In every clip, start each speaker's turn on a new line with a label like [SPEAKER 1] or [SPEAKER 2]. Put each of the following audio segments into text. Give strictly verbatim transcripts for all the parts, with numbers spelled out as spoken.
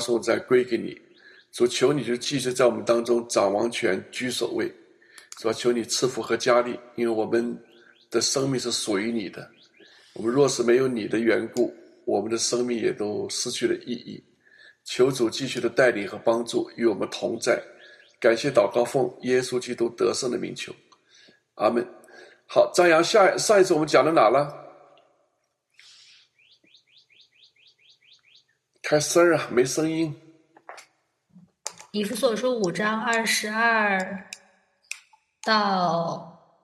[SPEAKER 1] 颂赞归给你。主，求你就继续在我们当中掌王权居首位，是吧？求你赐福和加力，因为我们的生命是属于你的。我们若是没有你的缘故，我们的生命也都失去了意义。求主继续的带领和帮助，与我们同在。感谢祷告奉耶稣基督得胜的名求，阿们。好，张扬，下上一次我们讲到哪了？开声啊，没声音。
[SPEAKER 2] 以弗所书五章二十二到，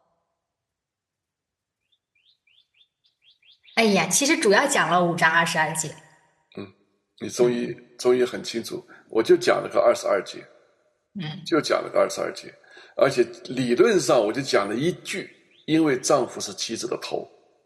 [SPEAKER 2] 哎呀，其实主要讲了五章二十二节。
[SPEAKER 1] 嗯，你终于终于很清楚，我就讲了个二十二节，
[SPEAKER 2] 嗯，
[SPEAKER 1] 就讲了个二十二节，而且理论上我就讲了一句，因为丈夫是妻子的头。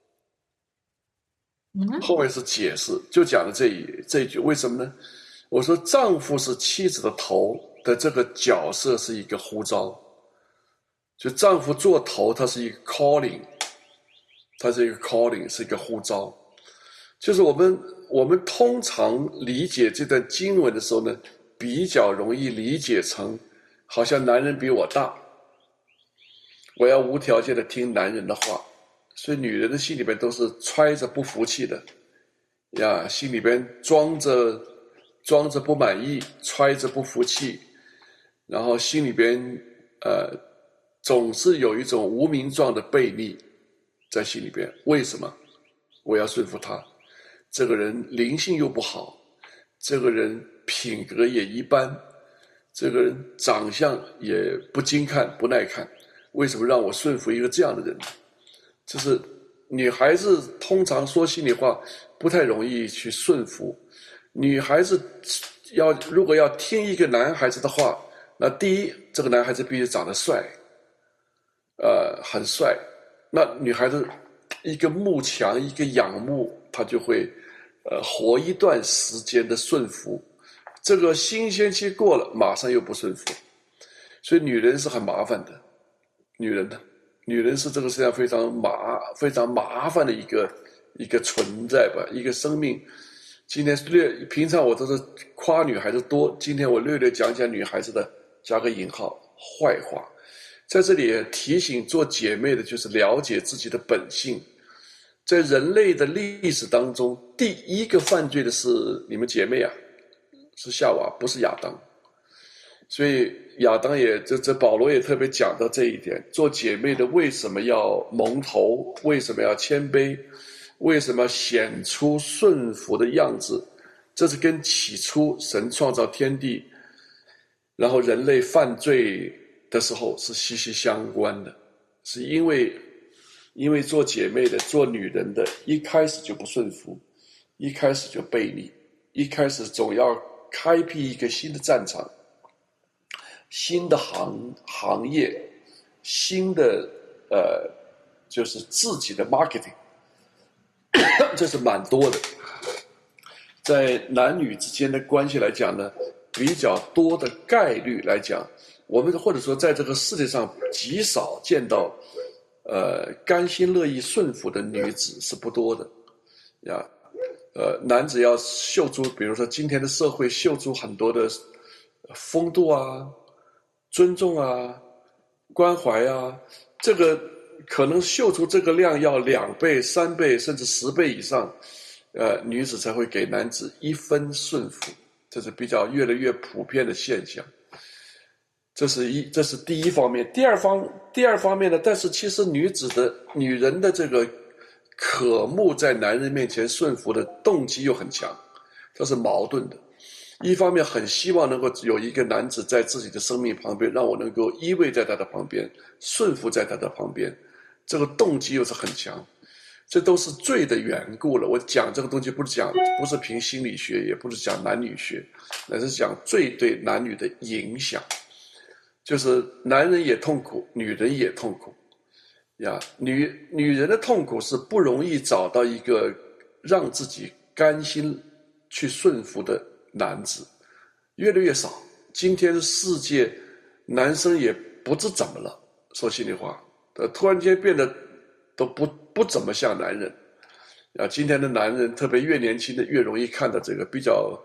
[SPEAKER 2] 嗯，
[SPEAKER 1] 后面是解释，就讲了这一这一句，为什么呢？我说丈夫是妻子的头的这个角色是一个呼召，就丈夫做头，他是一个 calling， 他是一个 calling， 是一个呼召。就是我们我们通常理解这段经文的时候呢，比较容易理解成好像男人比我大，我要无条件的听男人的话。所以女人的心里边都是揣着不服气的呀，心里边装着装着不满意，揣着不服气，然后心里边呃总是有一种无名状的悖逆在心里边。为什么我要顺服他？这个人灵性又不好，这个人品格也一般，这个人长相也不经看不耐看，为什么让我顺服一个这样的人呢？就是女孩子通常说心里话不太容易去顺服，女孩子要如果要听一个男孩子的话，那第一，这个男孩子必须长得帅，呃，很帅，那女孩子一个慕强，一个仰慕，她就会呃活一段时间的顺服，这个新鲜期过了，马上又不顺服，所以女人是很麻烦的，女人的。女人是这个世界上非常麻非常麻烦的一个一个存在吧，一个生命。今天略平常我都是夸女孩子多，今天我略略讲讲女孩子的加个引号坏话。在这里也提醒做姐妹的，就是了解自己的本性。在人类的历史当中，第一个犯罪的是你们姐妹啊，是夏娃，不是亚当。所以亚当也这这保罗也特别讲到这一点，做姐妹的为什么要蒙头，为什么要谦卑，为什么要显出顺服的样子，这是跟起初神创造天地，然后人类犯罪的时候是息息相关的。是因为因为做姐妹的做女人的一开始就不顺服，一开始就背逆，一开始总要开辟一个新的战场，新的行行业，新的呃，就是自己的 marketing， 这是蛮多的。在男女之间的关系来讲呢，比较多的概率来讲，我们或者说在这个世界上极少见到，呃，甘心乐意顺服的女子是不多的，呀，呃，男子要秀出，比如说今天的社会秀出很多的风度啊。尊重啊，关怀啊，这个可能秀出这个量要两倍、三倍甚至十倍以上，呃，女子才会给男子一分顺服，这是比较越来越普遍的现象。这是一，这是第一方面。第二方，第二方面呢，但是其实女子的、女人的这个渴慕在男人面前顺服的动机又很强，这是矛盾的。一方面很希望能够有一个男子在自己的生命旁边，让我能够依偎在他的旁边，顺服在他的旁边，这个动机又是很强。这都是罪的缘故了。我讲这个东西不是讲，不是凭心理学，也不是讲男女学，乃是讲罪对男女的影响。就是男人也痛苦，女人也痛苦呀。女女人的痛苦是不容易找到一个让自己甘心去顺服的男子，越来越少。今天的世界，男生也不知怎么了，说心里话，呃，突然间变得都不不怎么像男人啊。今天的男人，特别越年轻的越容易看到这个比较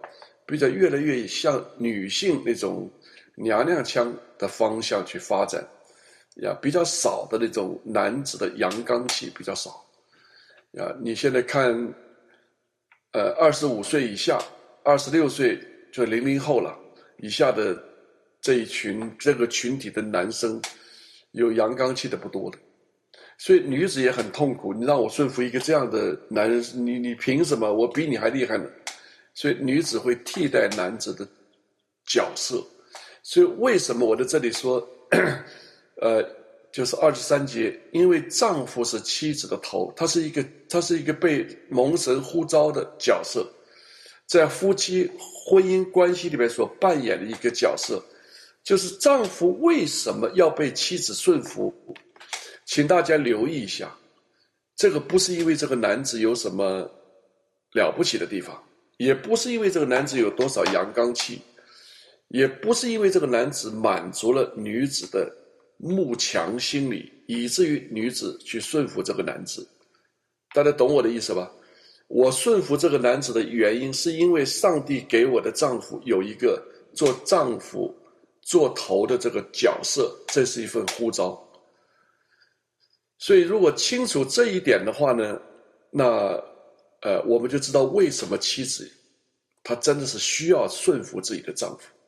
[SPEAKER 1] 比较越来越向女性那种娘娘腔的方向去发展，呀，比较少的那种男子的阳刚气比较少，呀，你现在看，呃，二十五岁以下，二十六岁就零零后了以下的这一群这个群体的男生，有阳刚气的不多的。所以女子也很痛苦，你让我顺服一个这样的男人，你你凭什么？我比你还厉害呢。所以女子会替代男子的角色。所以为什么我在这里说，呃，就是二十三节，因为丈夫是妻子的头，他是一个他是一个被蒙神呼召的角色，在夫妻婚姻关系里面所扮演的一个角色，就是丈夫为什么要被妻子顺服？请大家留意一下，这个不是因为这个男子有什么了不起的地方，也不是因为这个男子有多少阳刚气，也不是因为这个男子满足了女子的慕强心理，以至于女子去顺服这个男子。大家懂我的意思吧？我顺服这个男子的原因，是因为上帝给我的丈夫有一个做丈夫、做头的这个角色，这是一份呼召。所以如果清楚这一点的话呢，那呃，我们就知道为什么妻子她真的是需要顺服自己的丈夫。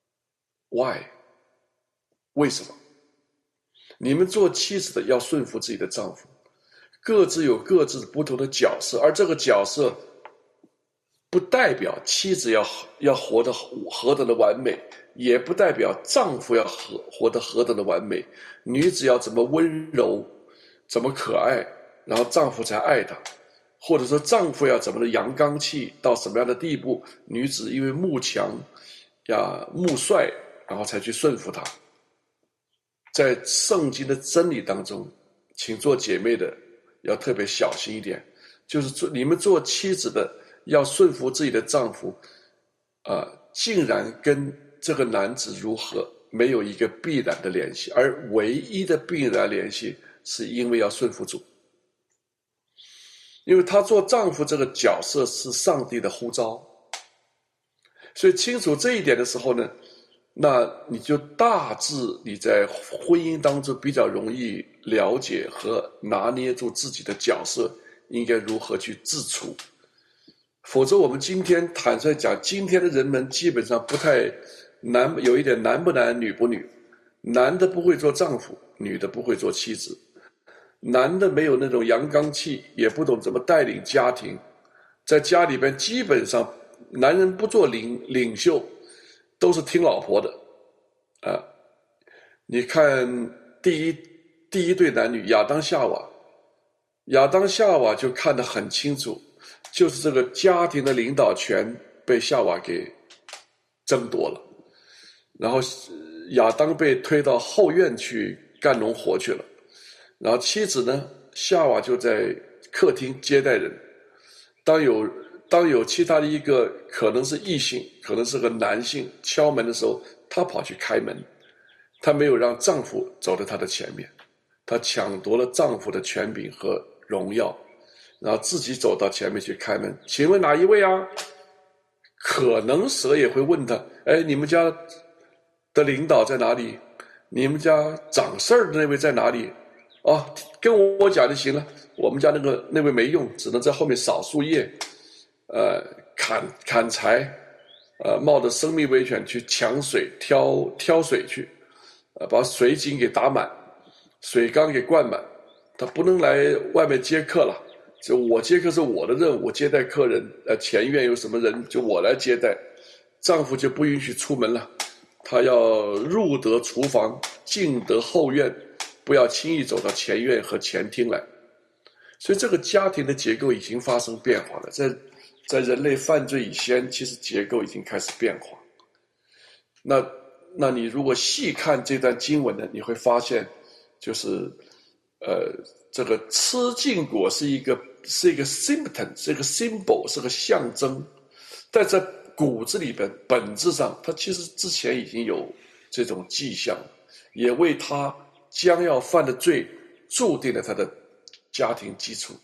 [SPEAKER 1] Why？ 为什么？你们做妻子的要顺服自己的丈夫，各自有各自不同的角色，而这个角色不代表妻子要要活得何等的完美，也不代表丈夫要活活得何等的完美。女子要怎么温柔，怎么可爱，然后丈夫才爱她，或者说丈夫要怎么的阳刚气到什么样的地步，女子因为慕强呀慕帅，然后才去顺服他。在圣经的真理当中，请做姐妹的要特别小心一点，就是做你们做妻子的要顺服自己的丈夫，啊、呃，竟然跟这个男子如何没有一个必然的联系，而唯一的必然联系是因为要顺服主，因为他做丈夫这个角色是上帝的呼召。所以清楚这一点的时候呢，那你就大致你在婚姻当中比较容易了解和拿捏住自己的角色应该如何去自处。否则我们今天坦率讲，今天的人们基本上不太男，有一点男不男女不女，男的不会做丈夫，女的不会做妻子，男的没有那种阳刚气，也不懂怎么带领家庭，在家里边基本上男人不做领领袖，都是听老婆的啊。你看第一第一对男女亚当夏娃，亚当夏娃就看得很清楚，就是这个家庭的领导权被夏娃给争夺了，然后亚当被推到后院去干农活去了，然后妻子呢，夏娃就在客厅接待人。当有当有其他的一个可能是异性，可能是个男性敲门的时候，她跑去开门，她没有让丈夫走在她的前面，她抢夺了丈夫的权柄和荣耀，然后自己走到前面去开门。请问哪一位啊？可能蛇也会问他，哎，你们家的领导在哪里？你们家掌事儿的那位在哪里？哦，跟我讲就行了，我们家那个那位没用，只能在后面扫树叶，呃，砍砍柴，呃，冒着生命危险去抢水，挑挑水去，呃，把水井给打满，水缸给灌满。他不能来外面接客了，就我接客是我的任务，接待客人。呃，前院有什么人就我来接待，丈夫就不允许出门了，他要入得厨房，进得后院，不要轻易走到前院和前厅来。所以这个家庭的结构已经发生变化了，在在人类犯罪以前，其实结构已经开始变化。那那你如果细看这段经文呢，你会发现，就是呃，这个吃禁果是一个是一个 symptom， 是一个 symbol， 是个象征，但在骨子里边，本质上，它其实之前已经有这种迹象，也为他将要犯的罪注定了他的家庭基础。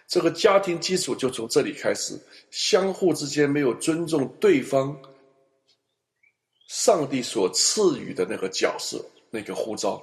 [SPEAKER 1] 这个家庭基础就从这里开始，相互之间没有尊重对方上帝所赐予的那个角色，那个呼召，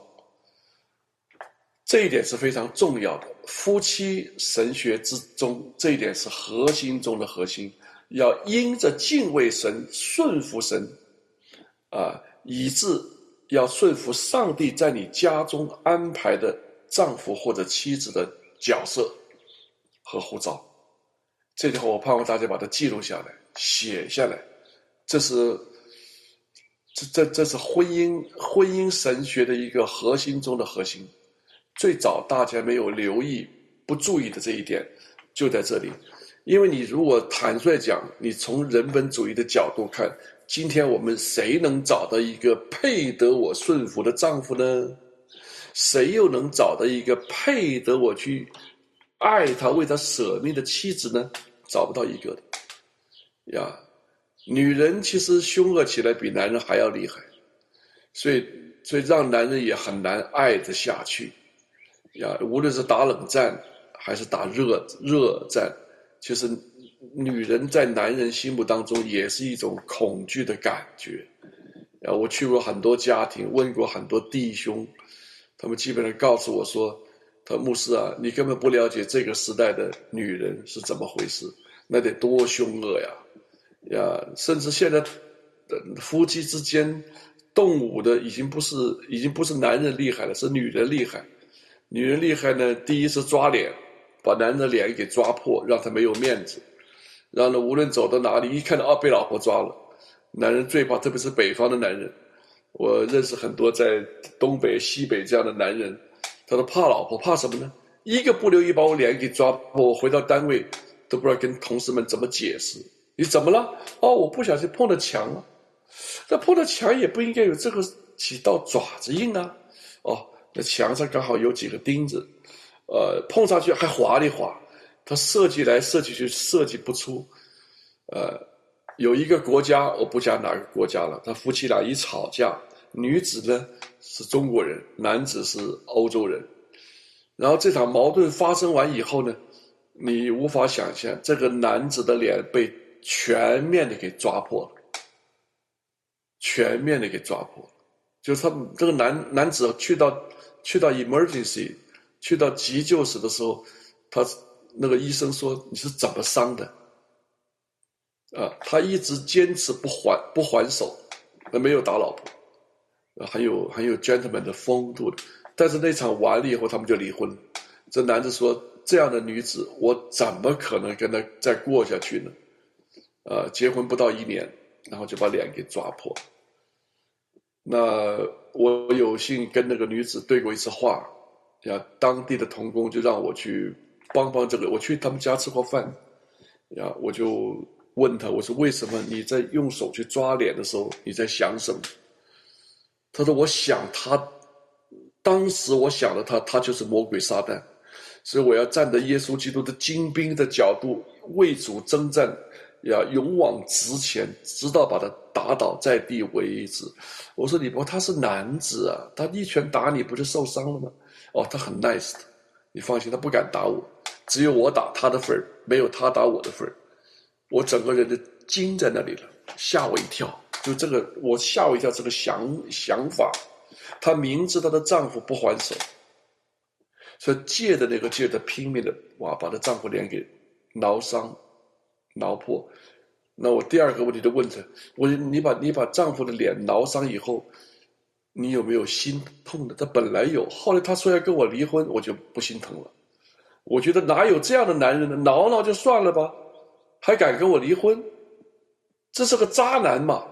[SPEAKER 1] 这一点是非常重要的。夫妻神学之中，这一点是核心中的核心，要因着敬畏神、顺服神，啊，以致要顺服上帝在你家中安排的丈夫或者妻子的角色和呼召。这句话我盼望大家把它记录下来，写下来。这是这这这是婚姻婚姻神学的一个核心中的核心。最早大家没有留意、不注意的这一点，就在这里。因为你如果坦率讲，你从人本主义的角度看，今天我们谁能找到一个配得我顺服的丈夫呢？谁又能找到一个配得我去爱他、为他舍命的妻子呢？找不到一个的呀。女人其实凶恶起来比男人还要厉害，所以所以让男人也很难爱得下去呀。无论是打冷战还是打热热战，其实女人在男人心目当中也是一种恐惧的感觉呀。我去过很多家庭，问过很多弟兄，他们基本上告诉我说，他牧师啊，你根本不了解这个时代的女人是怎么回事，那得多凶恶呀呀！甚至现在夫妻之间动武的已经不是已经不是男人厉害了，是女人厉害。女人厉害呢，第一是抓脸，把男人的脸给抓破，让他没有面子，让他无论走到哪里，一看到啊被老婆抓了。男人最怕，特别是北方的男人，我认识很多在东北、西北这样的男人，他说怕老婆，怕什么呢？一个不留意把我脸给抓破，我回到单位都不知道跟同事们怎么解释。你怎么了？哦，我不小心碰到墙了。那碰到墙也不应该有这个几道爪子印啊。哦，那墙上刚好有几个钉子，呃，碰上去还滑一滑。他设计来设计去设计不出。呃，有一个国家，我不讲哪个国家了，他夫妻俩一吵架，女子呢是中国人，男子是欧洲人。然后这场矛盾发生完以后呢，你无法想象这个男子的脸被全面的给抓破了，全面的给抓破了。就是他这个男男子去到去到 emergency 去到急救室的时候，他那个医生说你是怎么伤的？啊，他一直坚持不还不还手，没有打老婆，很有很有 gentleman 的风度的。但是那场完了以后，他们就离婚了。这男子说：“这样的女子，我怎么可能跟她再过下去呢？”呃，结婚不到一年，然后就把脸给抓破。那我有幸跟那个女子对过一次话，呀，当地的同工就让我去帮帮这个。我去他们家吃过饭，呀，我就问他，我说为什么你在用手去抓脸的时候，你在想什么？他说我想他。当时我想了他，他就是魔鬼撒旦，所以我要站在耶稣基督的精兵的角度为主征战，要勇往直前，直到把他打倒在地为止。我说你不，他是男子啊，他一拳打你不就受伤了吗？哦，他很 nice 的，你放心，他不敢打我，只有我打他的份儿，没有他打我的份儿。我整个人就惊在那里了，吓我一跳，就这个我吓我一跳，这个想想法。她明知她的丈夫不还手，所以借的那个借的拼命的哇，把她丈夫脸给挠伤、挠破。那我第二个问题就问她，我说你把你把丈夫的脸挠伤以后，你有没有心痛的？她本来有，后来她说要跟我离婚，我就不心疼了。我觉得哪有这样的男人呢？挠挠就算了吧，还敢跟我离婚？这是个渣男嘛！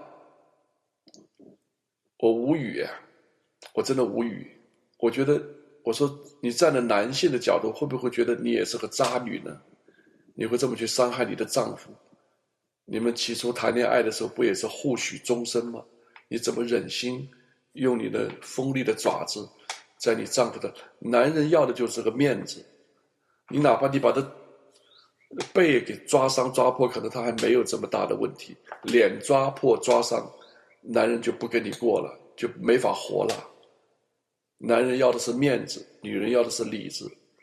[SPEAKER 1] 我无语啊。我真的无语，我觉得，我说你站在男性的角度，会不会觉得你也是个渣女呢？你会这么去伤害你的丈夫？你们起初谈恋爱的时候，不也是互许终身吗？你怎么忍心用你的锋利的爪子，在你丈夫的男人要的就是个面子？你哪怕你把他背给抓伤抓破，可能他还没有这么大的问题，脸抓破抓伤，男人就不跟你过了，就没法活了。男人要的是面子，女人要的是里子。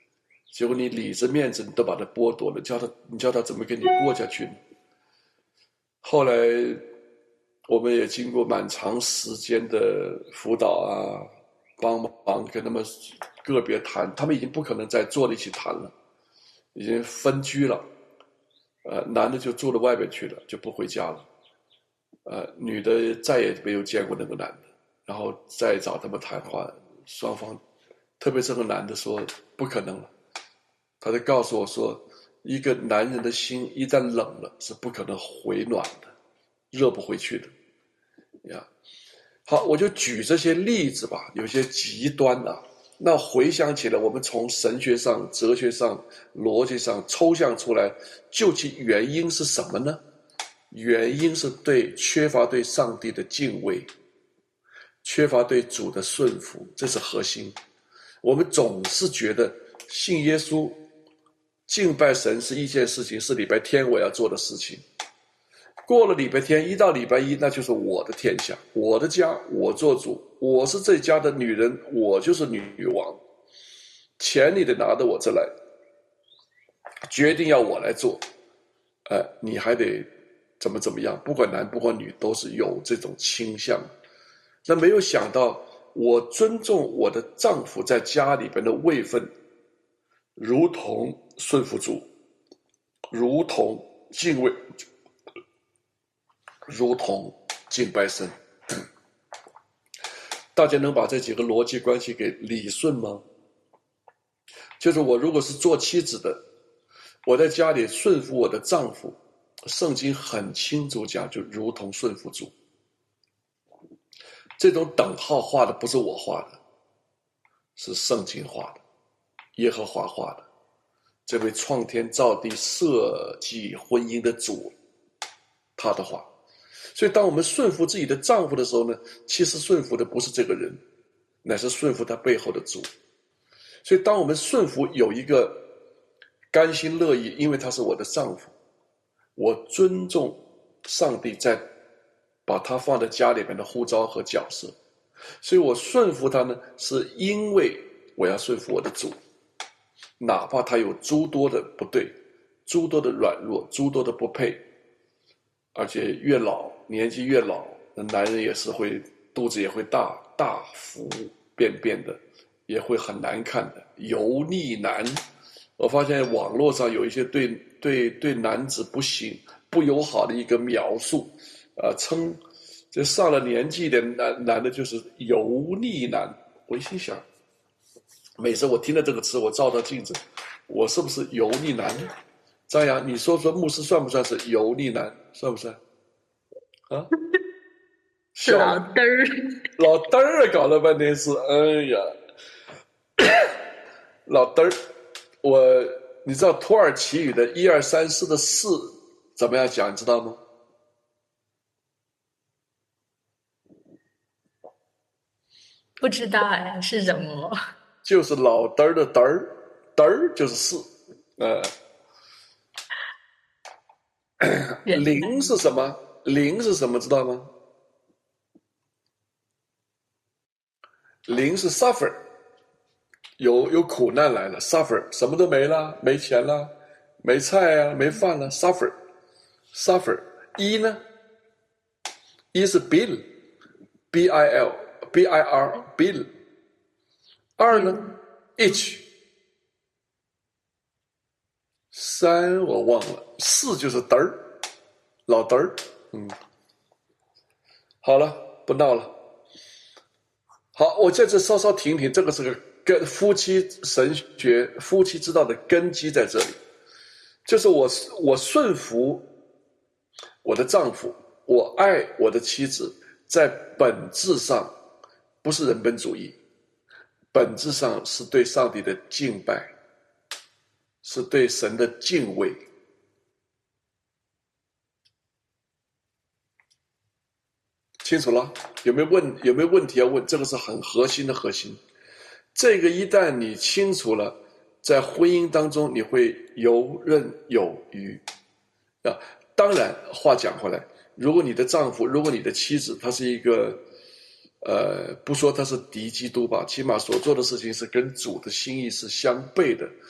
[SPEAKER 1] 结果你里子面子你都把他剥夺了，叫他你叫他怎么跟你过下去呢？后来我们也经过蛮长时间的辅导啊，帮忙跟他们个别谈，他们已经不可能再坐在一起谈了，已经分居了。呃，男的就住到外边去了，就不回家了。呃，女的再也没有见过那个男的，然后再找他们谈话，双方，特别这个男的说不可能了，他就告诉我说，一个男人的心一旦冷了，是不可能回暖的，热不回去的，呀。好，我就举这些例子吧，有些极端啊。那回想起来，我们从神学上、哲学上、逻辑上抽象出来，究其原因是什么呢？原因是对缺乏对上帝的敬畏，缺乏对主的顺服，这是核心。我们总是觉得信耶稣、敬拜神是一件事情，是礼拜天我要做的事情。过了礼拜天，一到礼拜一，那就是我的天下，我的家，我做主，我是这家的女人，我就是女王，钱你得拿到我这来，决定要我来做，呃，你还得怎么怎么样，不管男不管女，都是有这种倾向。那没有想到，我尊重我的丈夫在家里边的位分，如同顺服主，如同敬畏，如同敬拜神。大家能把这几个逻辑关系给理顺吗？就是我如果是做妻子的，我在家里顺服我的丈夫，圣经很清楚讲，就如同顺服主。这种等号画的不是我画的，是圣经画的，耶和华画的，这位创天造地设计婚姻的主，他的话。所以当我们顺服自己的丈夫的时候呢，其实顺服的不是这个人，乃是顺服他背后的主。所以当我们顺服有一个甘心乐意，因为他是我的丈夫，我尊重上帝在把他放在家里面的呼召和角色，所以我顺服他呢，是因为我要顺服我的主，哪怕他有诸多的不对，诸多的软弱，诸多的不配，而且越老年纪越老，男人也是会肚子也会大大幅便便的，也会很难看的油腻男。我发现网络上有一些对对对男子不行不友好的一个描述，呃，称这上了年纪的男男的就是油腻男。我心想，每次我听到这个词，我照照镜子，我是不是油腻男？张扬，你说说牧师算不算是油腻男？算不算？啊？
[SPEAKER 2] 老嘚儿，
[SPEAKER 1] 老嘚儿搞了半天是，哎呀，老嘚儿，我你知道土耳其语的一二三四的四怎么样讲？你知道吗？
[SPEAKER 2] 不知道哎，是什么？
[SPEAKER 1] 就是老嘚儿的嘚儿，嘚儿就是四，呃，零是什么？零是什么？知道吗？零是 suffer， 有有苦难来了 ，suffer 什么都没了，没钱了，没菜啊，没饭了 ，suffer suffer。一呢？一是 bill b i l b i r bill。二呢 each。三我忘了，四就是嘚儿，老嘚儿。嗯，好了，不闹了。好，我在这稍稍停停，这个是个跟夫妻神学、夫妻之道的根基在这里，就是我我顺服我的丈夫，我爱我的妻子，在本质上不是人本主义，本质上是对上帝的敬拜，是对神的敬畏。清楚了？有没有问有没有问题要问？这个是很核心的核心。这个一旦你清楚了，在婚姻当中你会游刃有余啊。当然，话讲回来，如果你的丈夫，如果你的妻子，她是一个呃，不说她是敌基督吧，起码所做的事情是跟主的心意是相悖的，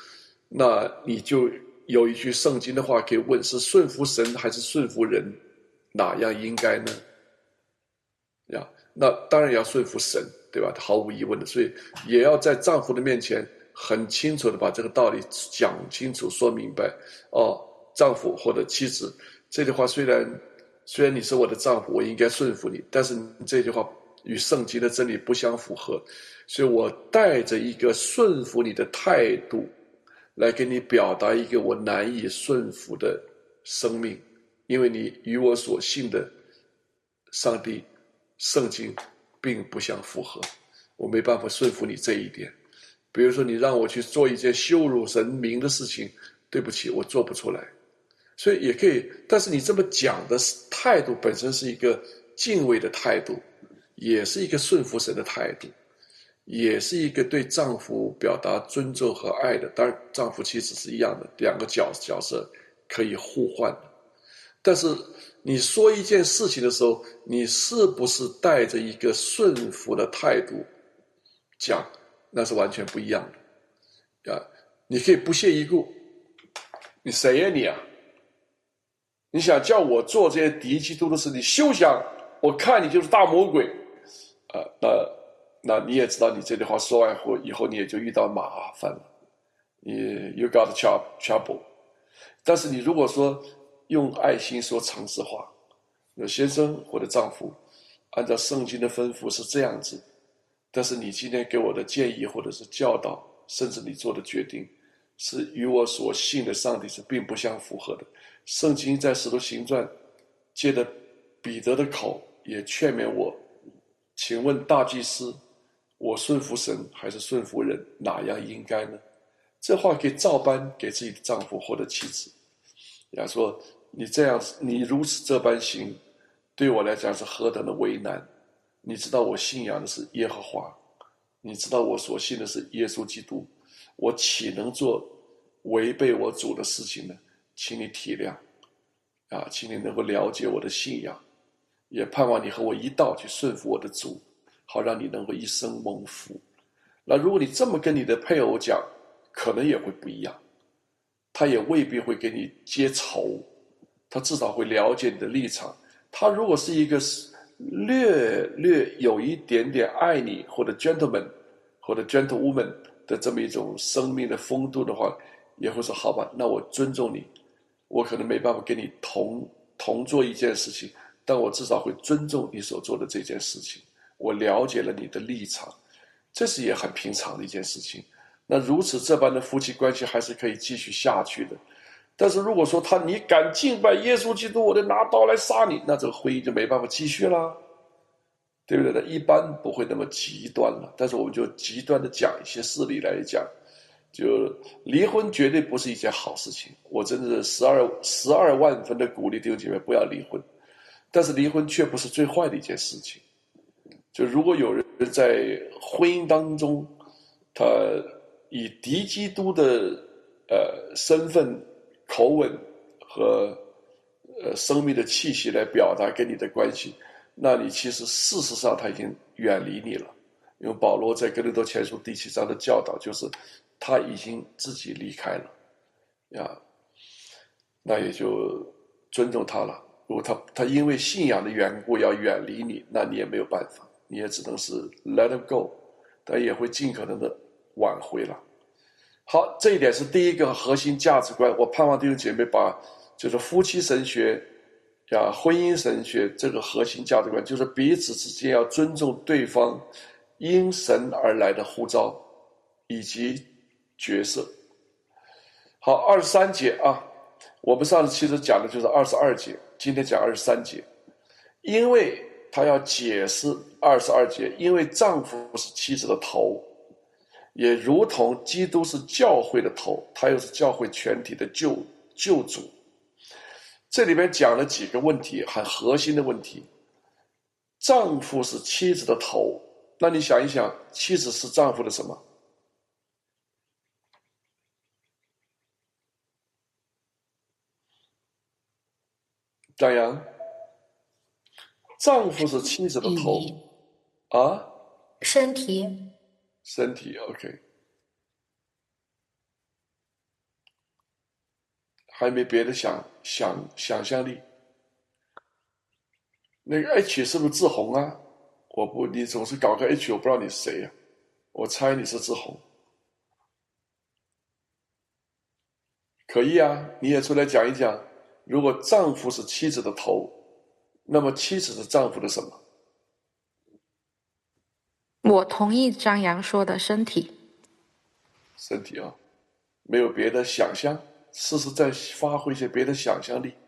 [SPEAKER 1] 那你就有一句圣经的话可以问：是顺服神还是顺服人？哪样应该呢？呀，那当然要顺服神，对吧？毫无疑问的，所以也要在丈夫的面前很清楚的把这个道理讲清楚、说明白。哦，丈夫或者妻子，这句话虽然虽然你是我的丈夫，我应该顺服你，但是这句话与圣经的真理不相符合，所以我带着一个顺服你的态度来给你表达一个我难以顺服的生命，因为你与我所信的上帝圣经并不相符合，我没办法顺服你这一点。比如说你让我去做一件羞辱神明的事情，对不起，我做不出来。所以也可以，但是你这么讲的态度本身是一个敬畏的态度，也是一个顺服神的态度，也是一个对丈夫表达尊重和爱的。当然丈夫妻子是一样的，两个角角色可以互换的。但是你说一件事情的时候，你是不是带着一个顺服的态度讲，那是完全不一样的啊！你可以不屑一顾，你谁呀你啊？你想叫我做这些敌基督的事，你休想！我看你就是大魔鬼啊！那那你也知道，你这句话说完后，以后你也就遇到麻烦了，你 you got trouble。但是你如果说用爱心说常识话，有先生或者丈夫，按照圣经的吩咐是这样子，但是你今天给我的建议或者是教导，甚至你做的决定，是与我所信的上帝是并不相符合的。圣经在使徒行传借着彼得的口也劝勉我，请问大祭司，我顺服神还是顺服人，哪样应该呢？这话可以照搬给自己的丈夫或者妻子，呀，说你这样，你如此这般行，对我来讲是何等的为难。你知道我信仰的是耶和华，你知道我所信的是耶稣基督，我岂能做违背我主的事情呢？请你体谅啊，请你能够了解我的信仰，也盼望你和我一道去顺服我的主，好让你能够一生蒙福。那如果你这么跟你的配偶讲，可能也会不一样，他也未必会给你结仇，他至少会了解你的立场。他如果是一个略略有一点点爱你或者 gentleman 或者 gentlewoman 的这么一种生命的风度的话，也会说好吧，那我尊重你，我可能没办法跟你同同做一件事情，但我至少会尊重你所做的这件事情，我了解了你的立场，这是也很平常的一件事情。那如此这般的夫妻关系还是可以继续下去的。但是如果说他你敢敬拜耶稣基督，我就拿刀来杀你，那这个婚姻就没办法继续了，对不对？一般不会那么极端了，但是我们就极端的讲一些事例来讲，就离婚绝对不是一件好事情，我真的是十二十二万分的鼓励弟兄姐妹不要离婚，但是离婚却不是最坏的一件事情。就如果有人在婚姻当中，他以敌基督的呃身份、口吻和呃生命的气息来表达跟你的关系，那你其实事实上他已经远离你了。因为保罗在哥林多前书第七章的教导就是他已经自己离开了呀，那也就尊重他了。如果他他因为信仰的缘故要远离你，那你也没有办法，你也只能是 let him go， 但也会尽可能的挽回了。好，这一点是第一个核心价值观。我盼望弟兄姐妹把就是夫妻神学呀、婚姻神学这个核心价值观，就是彼此之间要尊重对方因神而来的呼召以及角色。好，二十三节啊，我们上次其实讲的就是二十二节，今天讲二十三节，因为他要解释二十二节，因为丈夫是妻子的头，也如同基督是教会的头，他又是教会全体的救救主。这里边讲了几个问题，很核心的问题。丈夫是妻子的头，那你想一想，妻子是丈夫的什么？张扬，丈夫是妻子的头啊，
[SPEAKER 2] 身体，
[SPEAKER 1] 身体 OK。 还没别的想想想象力。那个 H 是不是志宏啊？我不，你总是搞个 H， 我不知道你是谁呀、啊？我猜你是志宏。可以啊，你也出来讲一讲。如果丈夫是妻子的头，那么妻子是丈夫的什么？
[SPEAKER 3] 我同意张扬说的身体。
[SPEAKER 1] 身体啊，没有别的想象，试试再发挥一些别的想象力。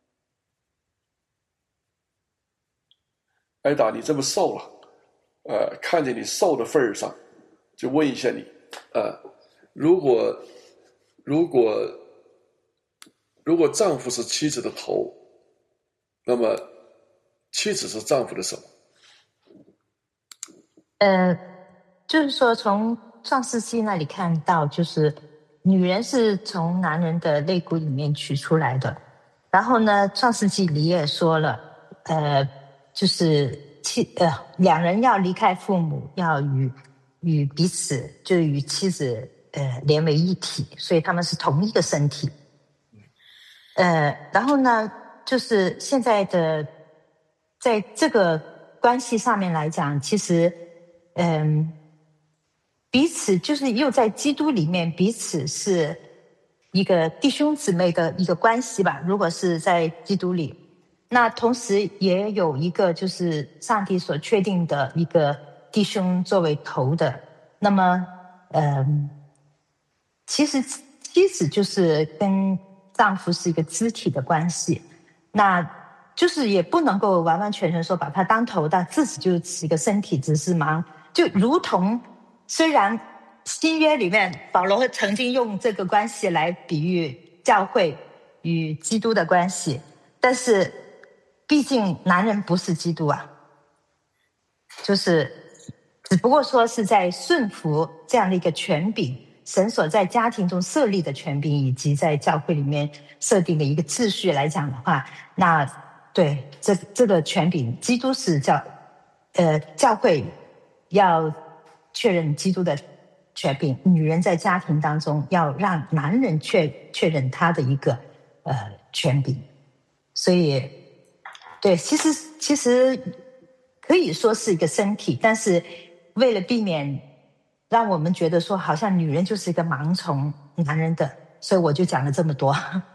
[SPEAKER 1] 艾达，你这么瘦了，呃，看见你瘦的份儿上，就问一下你，呃，如果如果如果丈夫是妻子的头，那么妻子是丈夫的什么？
[SPEAKER 4] 呃，就是说从创世纪那里看到，就是女人是从男人的肋骨里面取出来的。然后呢，创世纪里也说了，呃，就是妻呃两人要离开父母，要与与彼此就与妻子呃连为一体，所以他们是同一个身体。呃，然后呢，就是现在的在这个关系上面来讲，其实嗯，彼此就是又在基督里面，彼此是一个弟兄姊妹的一个关系吧。如果是在基督里，那同时也有一个就是上帝所确定的一个弟兄作为头的。那么，嗯，其实妻子就是跟丈夫是一个肢体的关系，那就是也不能够完完全全说把他当头的，自己就是一个身体只是忙。就如同虽然新约里面保罗曾经用这个关系来比喻教会与基督的关系，但是毕竟男人不是基督啊，就是只不过说是在顺服这样的一个权柄，神所在家庭中设立的权柄，以及在教会里面设定的一个秩序来讲的话，那对这这个权柄，基督是教呃教会要确认基督的权柄，女人在家庭当中要让男人确确认他的一个呃权柄。所以对，其实其实可以说是一个身体，但是为了避免让我们觉得说好像女人就是一个盲从男人的，所以我就讲了这么多。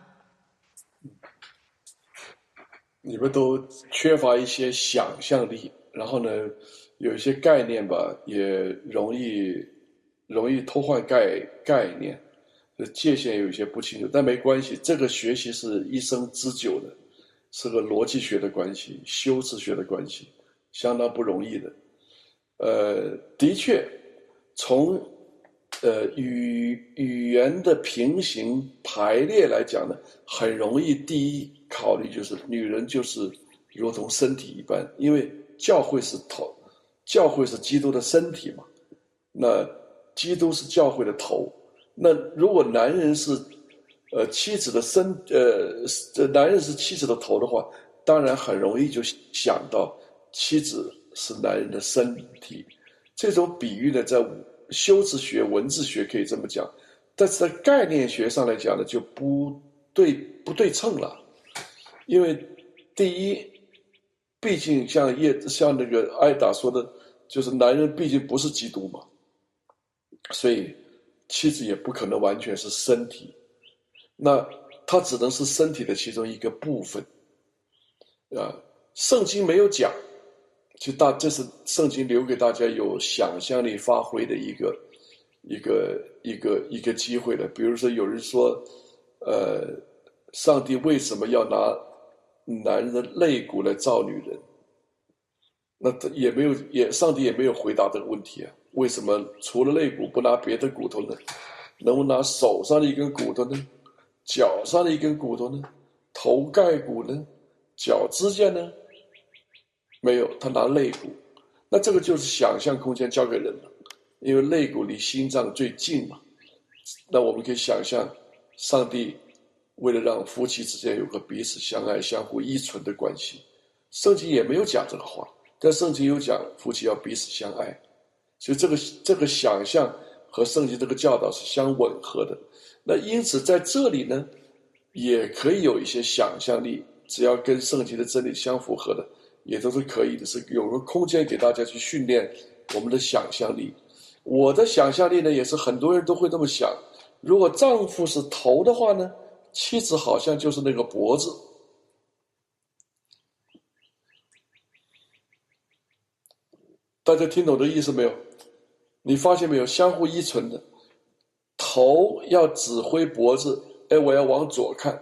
[SPEAKER 1] 你们都缺乏一些想象力，然后呢，有一些概念吧，也容易容易偷换概概念，界限有一些不清楚，但没关系，这个学习是一生之久的，是个逻辑学的关系，修辞学的关系，相当不容易的。呃，的确，从呃语语言的平行排列来讲呢，很容易第一考虑就是女人就是如同身体一般，因为教会是头，教会是基督的身体嘛，那基督是教会的头，那如果男人是呃妻子的身呃这男人是妻子的头的话，当然很容易就想到妻子是男人的身体。这种比喻呢，在修辞学、文字学可以这么讲，但是在概念学上来讲呢，就不对不对称了。因为第一，毕竟像叶像那个艾达说的，就是男人毕竟不是基督嘛，所以妻子也不可能完全是身体，那他只能是身体的其中一个部分。啊，圣经没有讲。就大，这是圣经留给大家有想象力发挥的一个一个一个一个机会了。比如说，有人说，呃，上帝为什么要拿男人的肋骨来造女人？那也没有，也上帝也没有回答这个问题啊。为什么除了肋骨不拿别的骨头呢？能不能拿手上的一根骨头呢？脚上的一根骨头呢？头盖骨呢？脚指甲呢？没有，他拿肋骨，那这个就是想象空间交给人了，因为肋骨离心脏最近嘛。那我们可以想象，上帝为了让夫妻之间有个彼此相爱、相互依存的关系，圣经也没有讲这个话，但圣经有讲夫妻要彼此相爱，所以这个这个想象和圣经这个教导是相吻合的。那因此在这里呢， 也可以有一些想象力，只要跟圣经的真理相符合的，也都是可以的，是有个空间给大家去训练我们的想象力。我的想象力呢，也是很多人都会这么想，如果丈夫是头的话呢，妻子好像就是那个脖子。大家听懂这意思没有？你发现没有，相互依存的，头要指挥脖子，哎，我要往左看，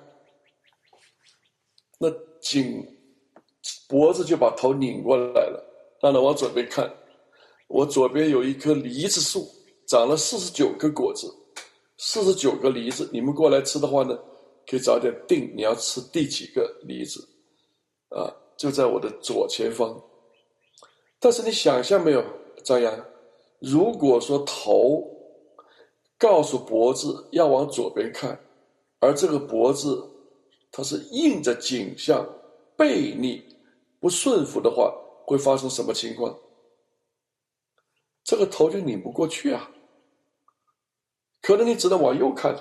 [SPEAKER 1] 那颈脖子就把头拧过来了，让它往左边看。我左边有一棵梨子树，长了四十九个果子，四十九个梨子，你们过来吃的话呢，可以早点定你要吃第几个梨子啊，就在我的左前方。但是你想象没有，张扬，如果说头告诉脖子要往左边看，而这个脖子它是硬着颈项背逆不顺服的话，会发生什么情况？这个头就拧不过去啊，可能你只能往右看。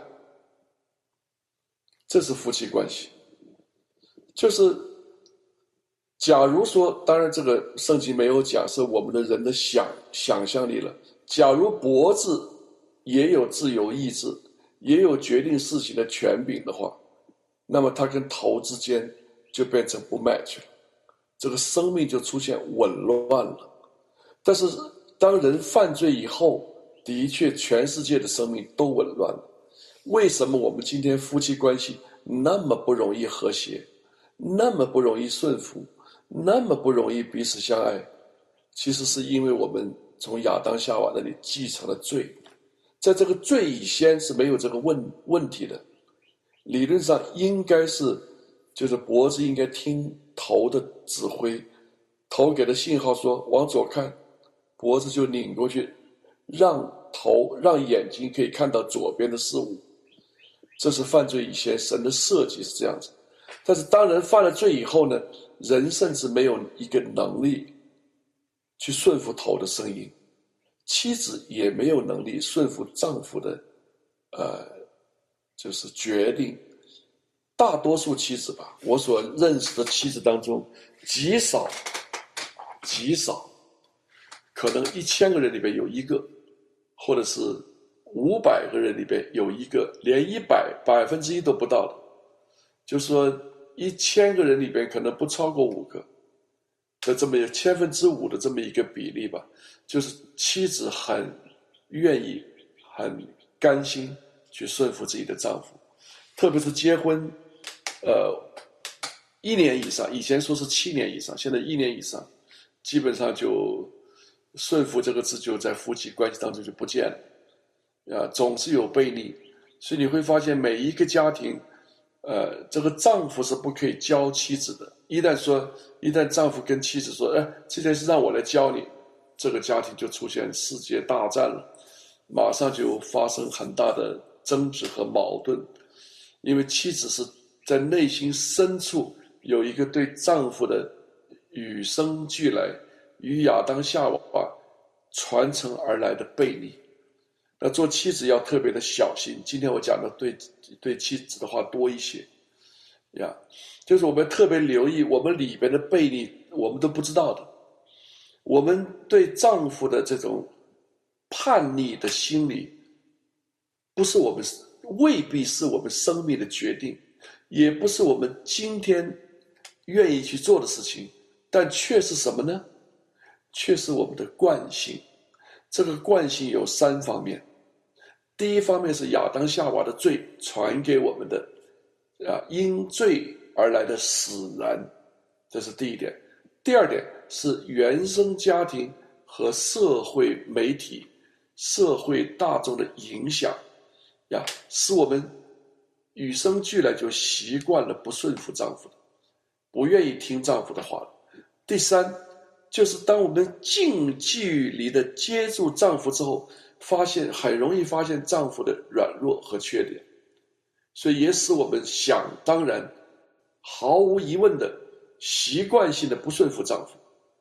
[SPEAKER 1] 这是夫妻关系。就是假如说，当然这个圣经没有讲，是我们的人的想想象力了。假如脖子也有自由意志，也有决定事情的权柄的话，那么它跟头之间就变成不 match 了，这个生命就出现紊乱了。但是当人犯罪以后，的确全世界的生命都紊乱了。为什么我们今天夫妻关系那么不容易和谐，那么不容易顺服，那么不容易彼此相爱？其实是因为我们从亚当夏娃那里继承了罪。在这个罪以前是没有这个问问题的，理论上应该是就是脖子应该听头的指挥，头给的信号说往左看，脖子就拧过去，让头让眼睛可以看到左边的事物。这是犯罪以前神的设计是这样子。但是当人犯了罪以后呢，人甚至没有一个能力去顺服头的声音，妻子也没有能力顺服丈夫的呃，就是决定。大多数妻子吧，我所认识的妻子当中，极少极少可能一千个人里边有一个，或者是五百个人里边有一个，连一百百分之一都不到的，就是说一千个人里边可能不超过五个的这么有千分之五的这么一个比例吧，就是妻子很愿意很甘心去顺服自己的丈夫，特别是结婚呃一年以上，以前说是七年以上，现在一年以上，基本上就顺服这个字就在夫妻关系当中就不见了啊，总是有背逆。所以你会发现每一个家庭呃，这个丈夫是不可以教妻子的。一旦说，一旦丈夫跟妻子说，哎，这件事让我来教你，这个家庭就出现世界大战了，马上就发生很大的争执和矛盾。因为妻子是在内心深处有一个对丈夫的与生俱来、与亚当夏娃传承而来的背逆。那做妻子要特别的小心，今天我讲的对对妻子的话多一些呀，就是我们特别留意我们里边的背逆，我们都不知道的。我们对丈夫的这种叛逆的心理，不是我们未必是我们生命的决定，也不是我们今天愿意去做的事情，但却是什么呢？却是我们的惯性。这个惯性有三方面。第一方面是亚当夏娃的罪传给我们的啊，因罪而来的使然，这是第一点。第二点是原生家庭和社会媒体、社会大众的影响呀，使我们与生俱来就习惯了不顺服丈夫的，不愿意听丈夫的话了。第三就是当我们近距离的接触丈夫之后，发现很容易发现丈夫的软弱和缺点，所以也使我们想当然毫无疑问的习惯性的不顺服丈夫。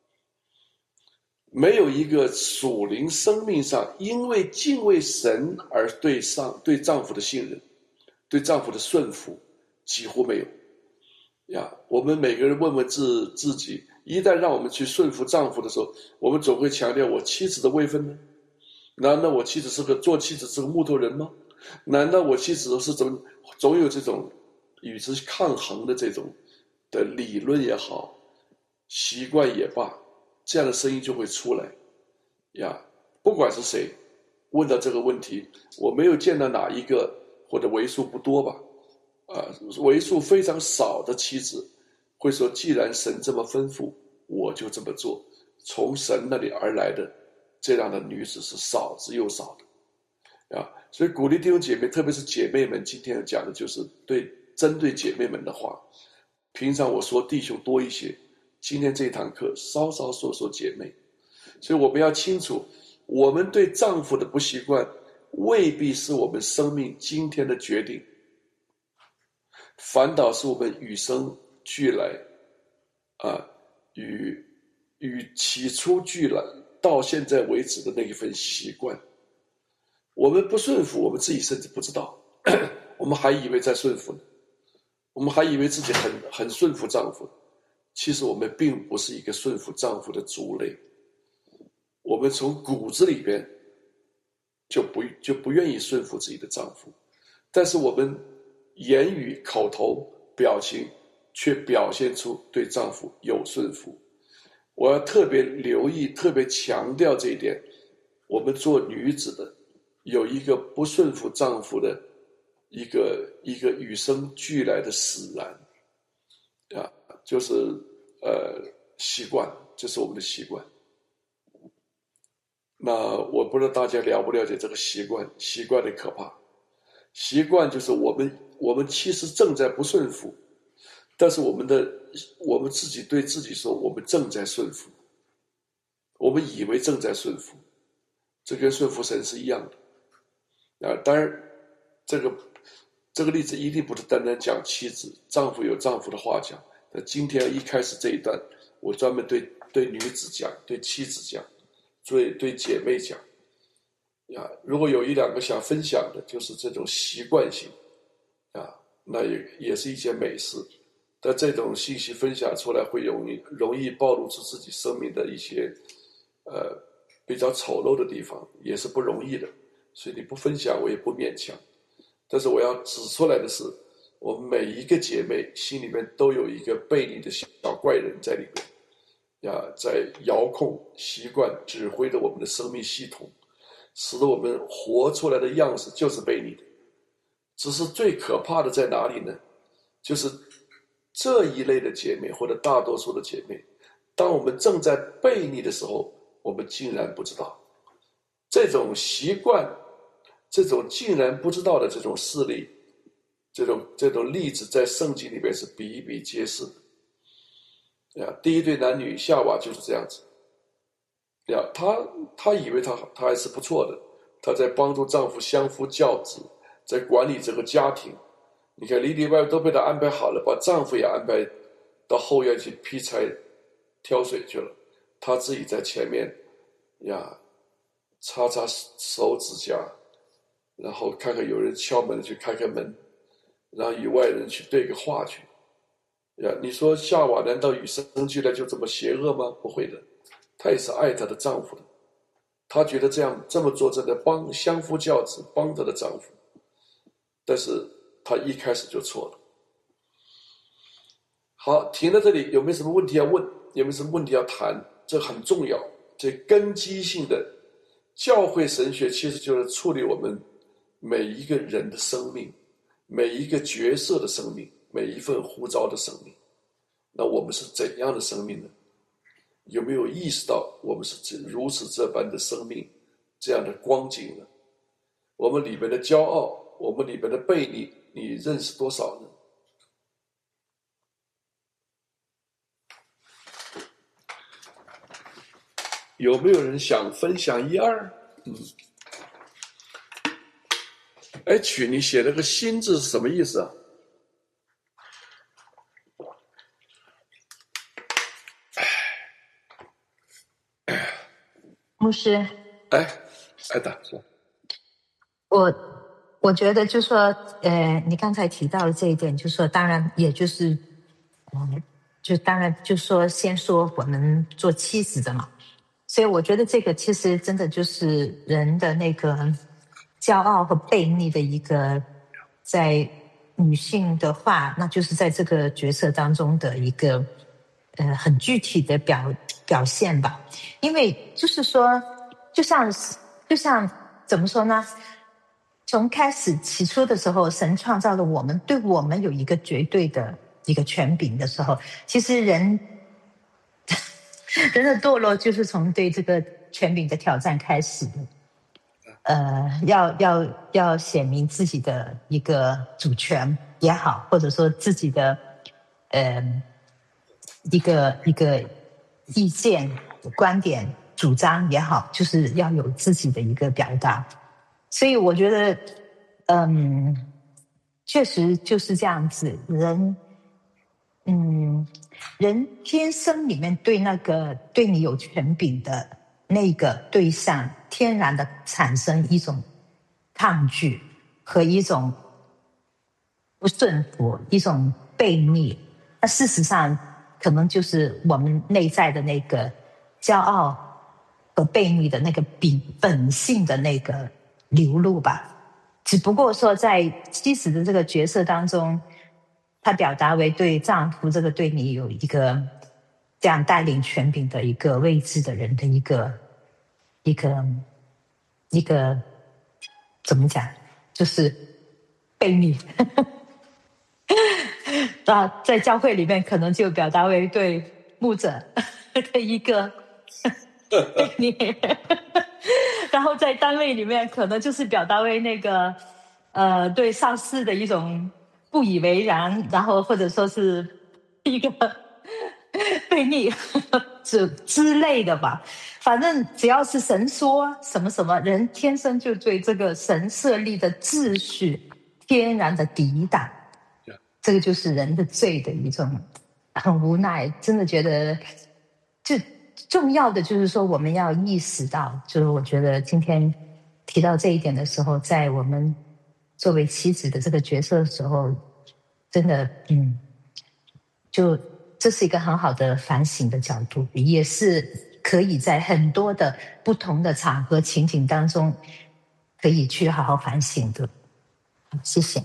[SPEAKER 1] 没有一个属灵生命上因为敬畏神而对上对丈夫的信任、对丈夫的顺服， 几乎没有呀。我们每个人问问自自己，一旦让我们去顺服丈夫的时候，我们总会强调我妻子的位分呢？难道我妻子是个做妻子是个木头人吗？难道我妻子是总总有这种与之抗衡的这种的理论也好，习惯也罢，这样的声音就会出来呀。不管是谁问到这个问题，我没有见到哪一个，或者为数不多吧，啊，为数非常少的妻子会说，既然神这么吩咐，我就这么做。从神那里而来的这样的女子是少之又少的啊。所以鼓励弟兄姐妹，特别是姐妹们，今天要讲的就是对针对姐妹们的话。平常我说弟兄多一些，今天这堂课稍稍说说姐妹。所以我们要清楚，我们对丈夫的不习惯未必是我们生命今天的决定，反倒是我们与生俱来啊，与与起初俱来到现在为止的那一份习惯。我们不顺服，我们自己甚至不知道，我们还以为在顺服呢，我们还以为自己很很顺服丈夫，其实我们并不是一个顺服丈夫的族类。我们从骨子里边就不就不愿意顺服自己的丈夫，但是我们言语、口头、表情却表现出对丈夫有顺服。我要特别留意、特别强调这一点。我们做女子的有一个不顺服丈夫的一个一个与生俱来的使然啊，就是呃习惯，这是我们的习惯。那我不知道大家了不了解这个习惯，习惯的可怕。习惯就是我们我们其实正在不顺服，但是我们的我们自己对自己说我们正在顺服，我们以为正在顺服，这跟顺服神是一样的啊。当然这个这个例子一定不是单单讲妻子，丈夫有丈夫的话讲。那今天一开始这一段，我专门对对女子讲，对妻子讲，对对姐妹讲呀。如果有一两个想分享的，就是这种习惯性啊，那也也是一件美事。但这种信息分享出来，会容易容易暴露出自己生命的一些呃比较丑陋的地方，也是不容易的。所以你不分享，我也不勉强。但是我要指出来的是，我们每一个姐妹心里面都有一个悖逆的小怪人在里面呀，在遥控、习惯、指挥着我们的生命系统，使得我们活出来的样式就是悖逆的。只是最可怕的在哪里呢？就是这一类的姐妹，或者大多数的姐妹，当我们正在悖逆的时候，我们竟然不知道。这种习惯，这种竟然不知道的这种事例，这种这种例子在圣经里面是比比皆是的呀。第一对男女夏娃就是这样子呀，她她以为她她还是不错的，她在帮助丈夫相夫教子，在管理这个家庭。你看里里外外都被她安排好了，把丈夫也安排到后院去劈柴挑水去了，她自己在前面呀擦擦手指甲，然后看看有人敲门去开开门，然后与外人去对个话去呀。你说夏娃难道与生俱来就这么邪恶吗？不会的，她也是爱她的丈夫的，她觉得这样这么做真的帮相夫教子，帮她的丈夫，但是她一开始就错了。好，停在这里，有没有什么问题要问？有没有什么问题要谈？这很重要，这根基性的教会神学其实就是处理我们每一个人的生命，每一个角色的生命，每一份呼召的生命。那我们是怎样的生命呢？有没有意识到我们是如此这般的生命，这样的光景呢？我们里面的骄傲，我们里面的悖逆，你认识多少呢？有没有人想分享一二？嗯，哎，曲，你写了个心字是什么意思啊？
[SPEAKER 4] 牧师，
[SPEAKER 1] 哎，艾达说，
[SPEAKER 4] 我我觉得就说，呃，你刚才提到的这一点，就说当然也就是，嗯，就当然就说先说我们做妻子的嘛，所以我觉得这个其实真的就是人的那个骄傲和悖逆的一个，在女性的话，那就是在这个角色当中的一个呃很具体的表表现吧。因为就是说，就像就像怎么说呢？从开始起初的时候，神创造了我们，对我们有一个绝对的一个权柄的时候，其实人人的堕落就是从对这个权柄的挑战开始的。呃，要要要显明自己的一个主权也好，或者说自己的呃一个一个意见、观点、主张也好，就是要有自己的一个表达。所以我觉得，嗯，确实就是这样子。人，嗯，人天生里面对那个对你有权柄的那个对象，天然的产生一种抗拒和一种不顺服，一种悖逆。那事实上，可能就是我们内在的那个骄傲和悖逆的那个本本性的那个流露吧。只不过说，在妻子的这个角色当中，她表达为对丈夫这个对你有一个这样带领权柄的一个位置的人的一个一个一个怎么讲，就是悖逆。啊，在教会里面可能就表达为对牧者的一个悖逆，然后在单位里面可能就是表达为那个呃对上司的一种不以为然，然后或者说是一个悖逆之之类的吧。反正只要是神说什么什么，人天生就对这个神设立的秩序天然的抵挡。这个就是人的罪的一种很无奈，真的觉得就重要的就是说我们要意识到，就是我觉得今天提到这一点的时候，在我们作为妻子的这个角色的时候，真的嗯，就这是一个很好的反省的角度，也是可以在很多的不同的场合情景当中可以去好好反省的。谢谢。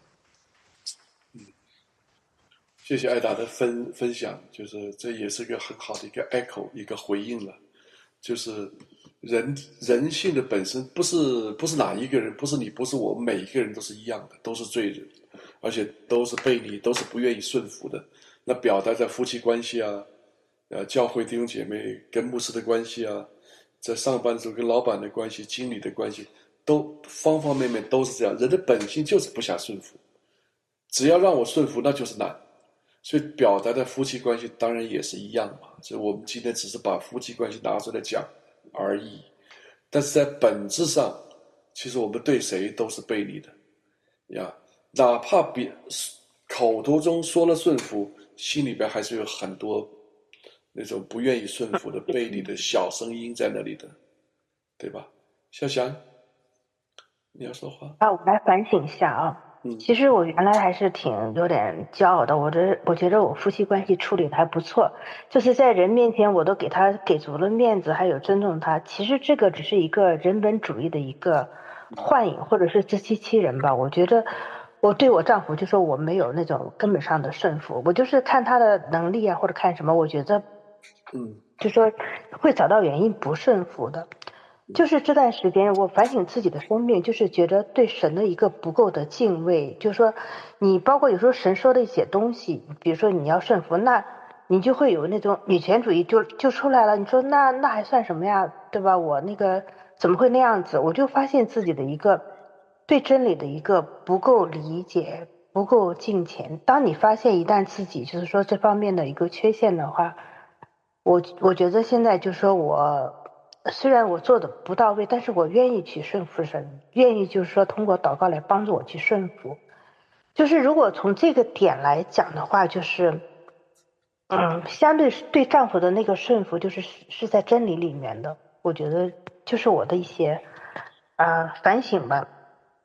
[SPEAKER 1] 谢谢艾达的分分享，就是这也是个很好的一个 echo， 一个回应了。就是人人性的本身不是不是哪一个人，不是你，不是我，每一个人都是一样的，都是罪人，而且都是悖逆，都是不愿意顺服的。那表达在夫妻关系啊，呃，教会弟兄姐妹跟牧师的关系啊，在上班的时候跟老板的关系、经理的关系，都方方面面都是这样。人的本性就是不想顺服，只要让我顺服，那就是难。所以表达的夫妻关系当然也是一样嘛，所以我们今天只是把夫妻关系拿出来讲而已，但是在本质上，其实我们对谁都是背离的呀，哪怕别口头中说了顺服，心里边还是有很多那种不愿意顺服的背离的小声音在那里的，对吧？小翔，你要说话
[SPEAKER 5] 啊，我来反省一下啊。
[SPEAKER 1] 嗯，
[SPEAKER 5] 其实我原来还是挺有点骄傲的，我这我觉得我夫妻关系处理的还不错，就是在人面前我都给他给足了面子，还有尊重他。其实这个只是一个人本主义的一个幻影，或者是自欺欺人吧。我觉得我对我丈夫就说我没有那种根本上的顺服，我就是看他的能力啊，或者看什么，我觉得，
[SPEAKER 1] 嗯，
[SPEAKER 5] 就说会找到原因不顺服的。就是这段时间我反省自己的生命，就是觉得对神的一个不够的敬畏，就是说你包括有时候神说的一些东西，比如说你要顺服，那你就会有那种女权主义就就出来了，你说那那还算什么呀，对吧？我那个怎么会那样子？我就发现自己的一个对真理的一个不够理解，不够敬虔。当你发现一旦自己就是说这方面的一个缺陷的话，我我觉得现在就是说我虽然我做的不到位，但是我愿意去顺服神，愿意就是说通过祷告来帮助我去顺服。就是如果从这个点来讲的话，就是嗯，相对对丈夫的那个顺服，就是是在真理里面的。我觉得就是我的一些呃反省吧。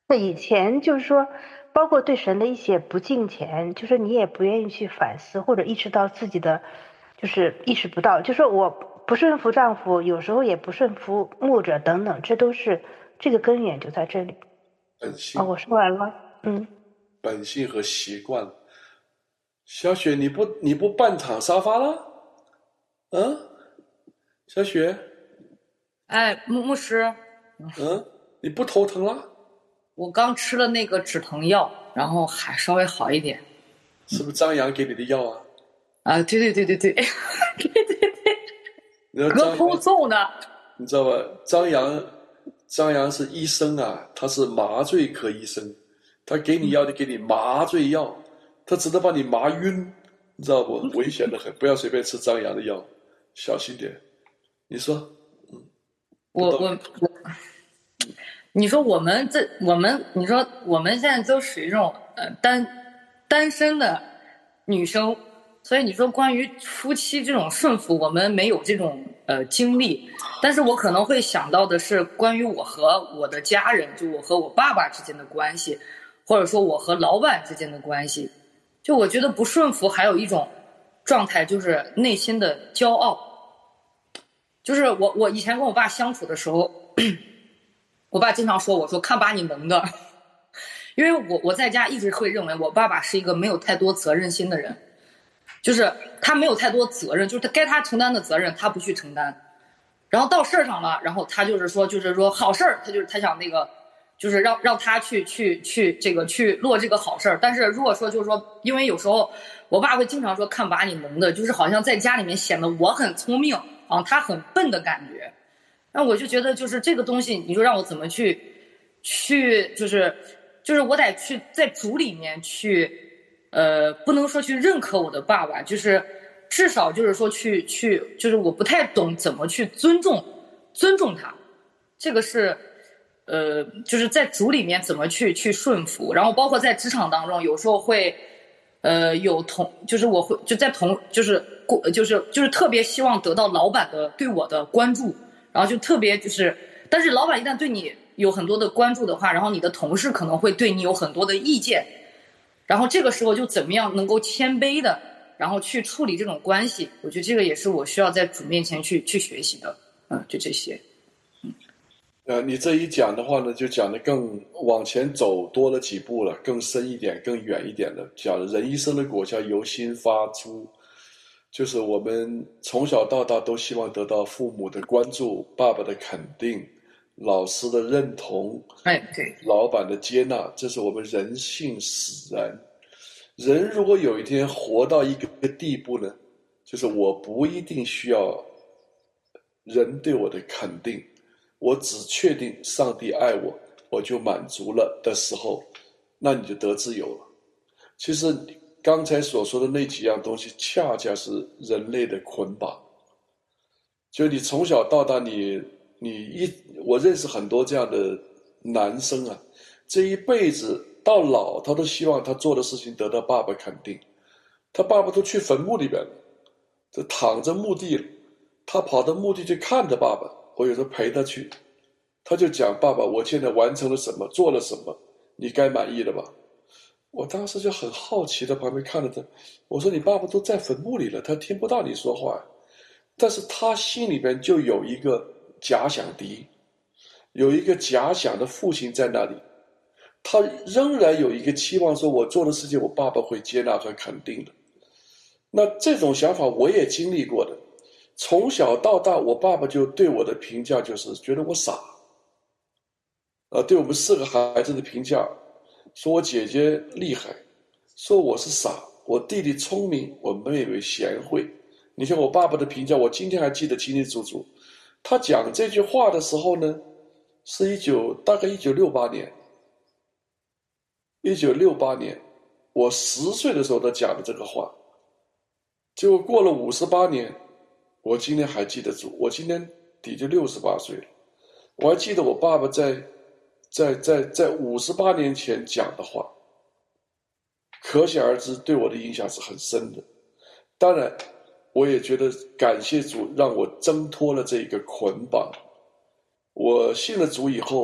[SPEAKER 5] 那以前就是说，包括对神的一些不敬虔，就是你也不愿意去反思或者意识到自己的，就是意识不到，就说我不顺服丈夫，有时候也不顺服牧者等等，这都是这个根源就在这里。
[SPEAKER 1] 本性
[SPEAKER 5] 啊、我说完了，嗯，
[SPEAKER 1] 本性和习惯。小雪，你不你不半躺沙发了？嗯，小雪，
[SPEAKER 6] 哎，牧牧师，
[SPEAKER 1] 嗯，你不头疼了？
[SPEAKER 6] 我刚吃了那个止疼药，然后还稍微好一点。
[SPEAKER 1] 是不是张扬给你的药啊？
[SPEAKER 6] 啊，对对对对对，对对对，
[SPEAKER 1] 你知道
[SPEAKER 6] 隔空
[SPEAKER 1] 张扬，
[SPEAKER 6] 送的。
[SPEAKER 1] 你知道吧？张扬，张扬是医生啊，他是麻醉科医生，他给你药就给你麻醉药，他只能把你麻晕，你知道不？危险的很，不要随便吃张扬的药，小心点。你说，
[SPEAKER 6] 我我我，你说我们这我们，你说我们现在都属于这种呃单单身的女生，所以你说关于夫妻这种顺服，我们没有这种呃经历，但是我可能会想到的是关于我和我的家人，就我和我爸爸之间的关系，或者说我和老板之间的关系，就我觉得不顺服还有一种状态，就是内心的骄傲。就是我我以前跟我爸相处的时候，我爸经常说我说看把你蒙的，因为我我在家一直会认为我爸爸是一个没有太多责任心的人，就是他没有太多责任，就是他该他承担的责任他不去承担，然后到事儿上了，然后他就是说就是说好事儿，他就是他想那个就是让让他去去去这个去落这个好事儿，但是如果说就是说，因为有时候我爸会经常说看把你蒙的，就是好像在家里面显得我很聪明啊，他很笨的感觉。那我就觉得就是这个东西，你说让我怎么去去就是就是我得去在主里面去呃不能说去认可我的爸爸，就是至少就是说去去就是我不太懂怎么去尊重尊重他，这个是呃就是在主里面怎么去去顺服，然后包括在职场当中有时候会呃有同就是我会就在同就是过就是就是特别希望得到老板的对我的关注。然后就特别就是，但是老板一旦对你有很多的关注的话，然后你的同事可能会对你有很多的意见，然后这个时候就怎么样能够谦卑的，然后去处理这种关系，我觉得这个也是我需要在主面前去去学习的，嗯，就这些。
[SPEAKER 1] 嗯，呃，你这一讲的话呢，就讲得更往前走多了几步了，更深一点、更远一点的，讲人一生的果效由心发出。就是我们从小到大都希望得到父母的关注、爸爸的肯定、老师的认同，
[SPEAKER 6] 哎，对，
[SPEAKER 1] 老板的接纳，这是我们人性使然。人如果有一天活到一个地步呢，就是我不一定需要人对我的肯定，我只确定上帝爱我，我就满足了的时候，那你就得自由了。其实刚才所说的那几样东西，恰恰是人类的捆绑。就你从小到大你，你你一，我认识很多这样的男生啊，这一辈子到老，他都希望他做的事情得到爸爸肯定。他爸爸都去坟墓里边了，这躺着墓地了，他跑到墓地去看着爸爸，我有时候陪他去，他就讲：“爸爸，我现在完成了什么，做了什么，你该满意了吧？”我当时就很好奇的旁边看着他，我说：“你爸爸都在坟墓里了，他听不到你说话。”但是他心里边就有一个假想敌，有一个假想的父亲在那里，他仍然有一个期望，说我做的事情我爸爸会接纳和肯定的。那这种想法我也经历过的，从小到大我爸爸就对我的评价就是觉得我傻，呃，对我们四个孩子的评价，说我姐姐厉害，说我是傻，我弟弟聪明，我妹妹贤惠。你看我爸爸的评价，我今天还记得清清楚楚。他讲这句话的时候呢，是一九大概一九六八年，一九六八年，我十岁的时候他讲的这个话。结果过了五十八年，我今天还记得住，我今天底就六十八岁了，我还记得我爸爸在在在在五十八年前讲的话，可想而知对我的影响是很深的。当然我也觉得感谢主让我挣脱了这个捆绑。我信了主以后，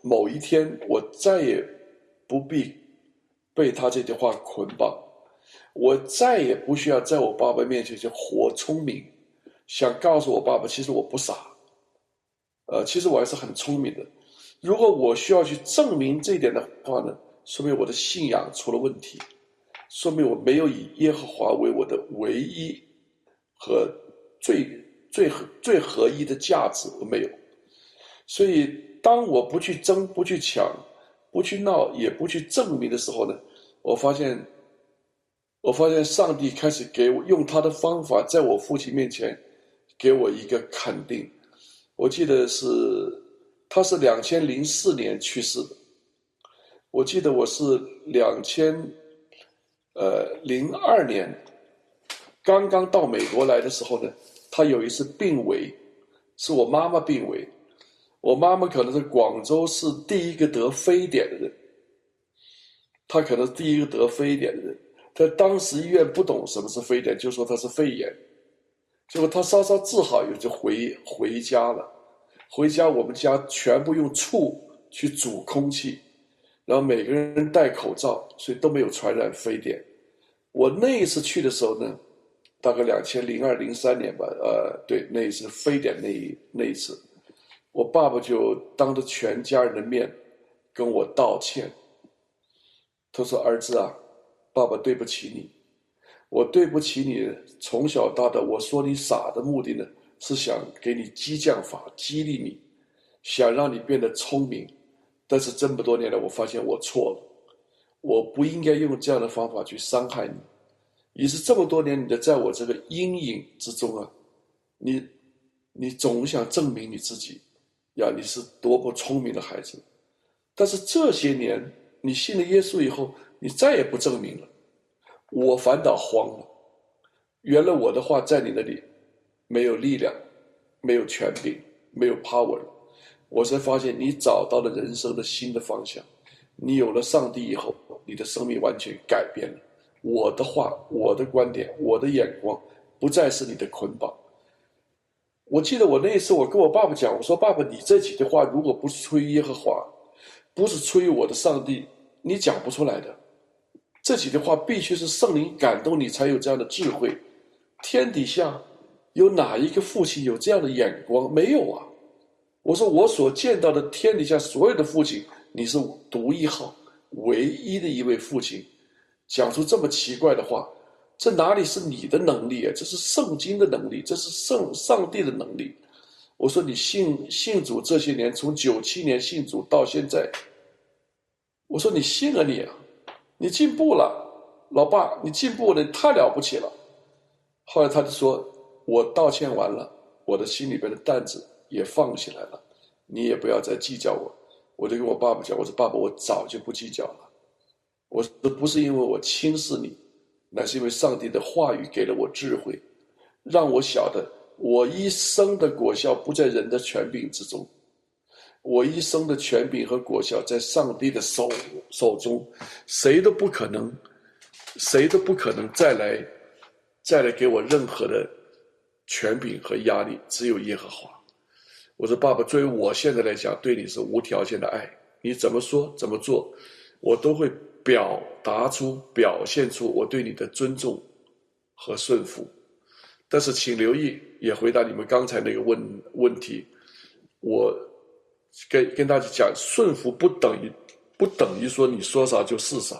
[SPEAKER 1] 某一天我再也不必被他这句话捆绑，我再也不需要在我爸爸面前去活聪明，想告诉我爸爸其实我不傻，呃，其实我还是很聪明的。如果我需要去证明这一点的话呢，说明我的信仰出了问题，说明我没有以耶和华为我的唯一和最最最合一的价值，我没有。所以当我不去争，不去抢，不去闹，也不去证明的时候呢，我发现我发现上帝开始给我用他的方法在我父亲面前给我一个肯定。我记得是他是两千零四年去世的，我记得我是两千呃零二年刚刚到美国来的时候呢，他有一次病危，是我妈妈病危。我妈妈可能是广州市第一个得非典的人，她可能是第一个得非典的人。在当时医院不懂什么是非典，就说她是肺炎。结果她稍稍治好以后就回回家了。回家我们家全部用醋去煮空气，然后每个人戴口罩，所以都没有传染非典。我那一次去的时候呢，大概两千零二零三年吧，呃，对，那一次非典那一那一次。我爸爸就当着全家人的面跟我道歉，他说：“儿子啊，爸爸对不起你，我对不起你，从小到大我说你傻的目的呢，是想给你激将法，激励你，想让你变得聪明。但是这么多年来，我发现我错了，我不应该用这样的方法去伤害你。于是这么多年你的在我这个阴影之中啊，你你总想证明你自己。”呀，你是多么聪明的孩子，但是这些年你信了耶稣以后，你再也不证明了，我反倒慌了。原来我的话在你那里没有力量，没有权柄，没有 power 了。我才发现你找到了人生的新的方向，你有了上帝以后，你的生命完全改变了。我的话，我的观点，我的眼光不再是你的捆绑。我记得我那一次我跟我爸爸讲，我说爸爸，你这几句话如果不是出于耶和华，不是出于我的上帝，你讲不出来的。这几句话必须是圣灵感动你才有这样的智慧。天底下有哪一个父亲有这样的眼光？没有啊。我说我所见到的天底下所有的父亲，你是独一号，唯一的一位父亲，讲出这么奇怪的话，这哪里是你的能力啊？这是圣经的能力，这是圣上帝的能力。我说你信信主这些年，从九七年信主到现在，我说你信了你啊，你进步了，老爸，你进步了，你太了不起了。后来他就说，我道歉完了，我的心里边的担子也放下来了，你也不要再计较我。我就跟我爸爸讲，我说爸爸，我早就不计较了。我说不是因为我轻视你，乃是因为上帝的话语给了我智慧，让我晓得我一生的果效不在人的权柄之中，我一生的权柄和果效在上帝的手手中，谁都不可能，谁都不可能再来再来给我任何的权柄和压力，只有耶和华。我说爸爸，作为我现在来讲，对你是无条件的爱，你怎么说怎么做，我都会表达出表现出我对你的尊重和顺服。但是请留意，也回答你们刚才那个问问题，我跟跟大家讲，顺服不等于不等于说你说啥就是啥，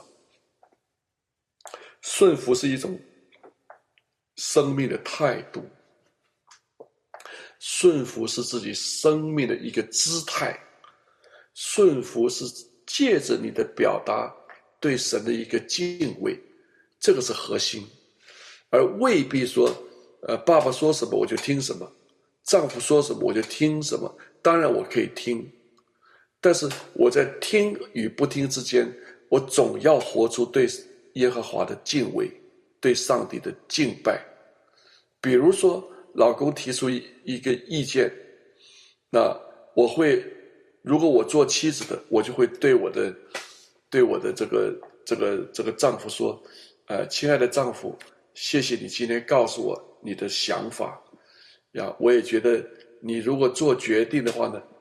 [SPEAKER 1] 顺服是一种生命的态度，顺服是自己生命的一个姿态，顺服是借着你的表达对神的一个敬畏，这个是核心，而未必说呃，爸爸说什么我就听什么，丈夫说什么我就听什么。当然我可以听，但是我在听与不听之间，我总要活出对耶和华的敬畏，对上帝的敬拜。比如说老公提出一个意见，那我会，如果我做妻子的，我就会对我的对我的这个这个这个丈夫说，呃，亲爱的丈夫，谢谢你今天告诉我你的想法呀，我也觉得你如果做决定的话呢，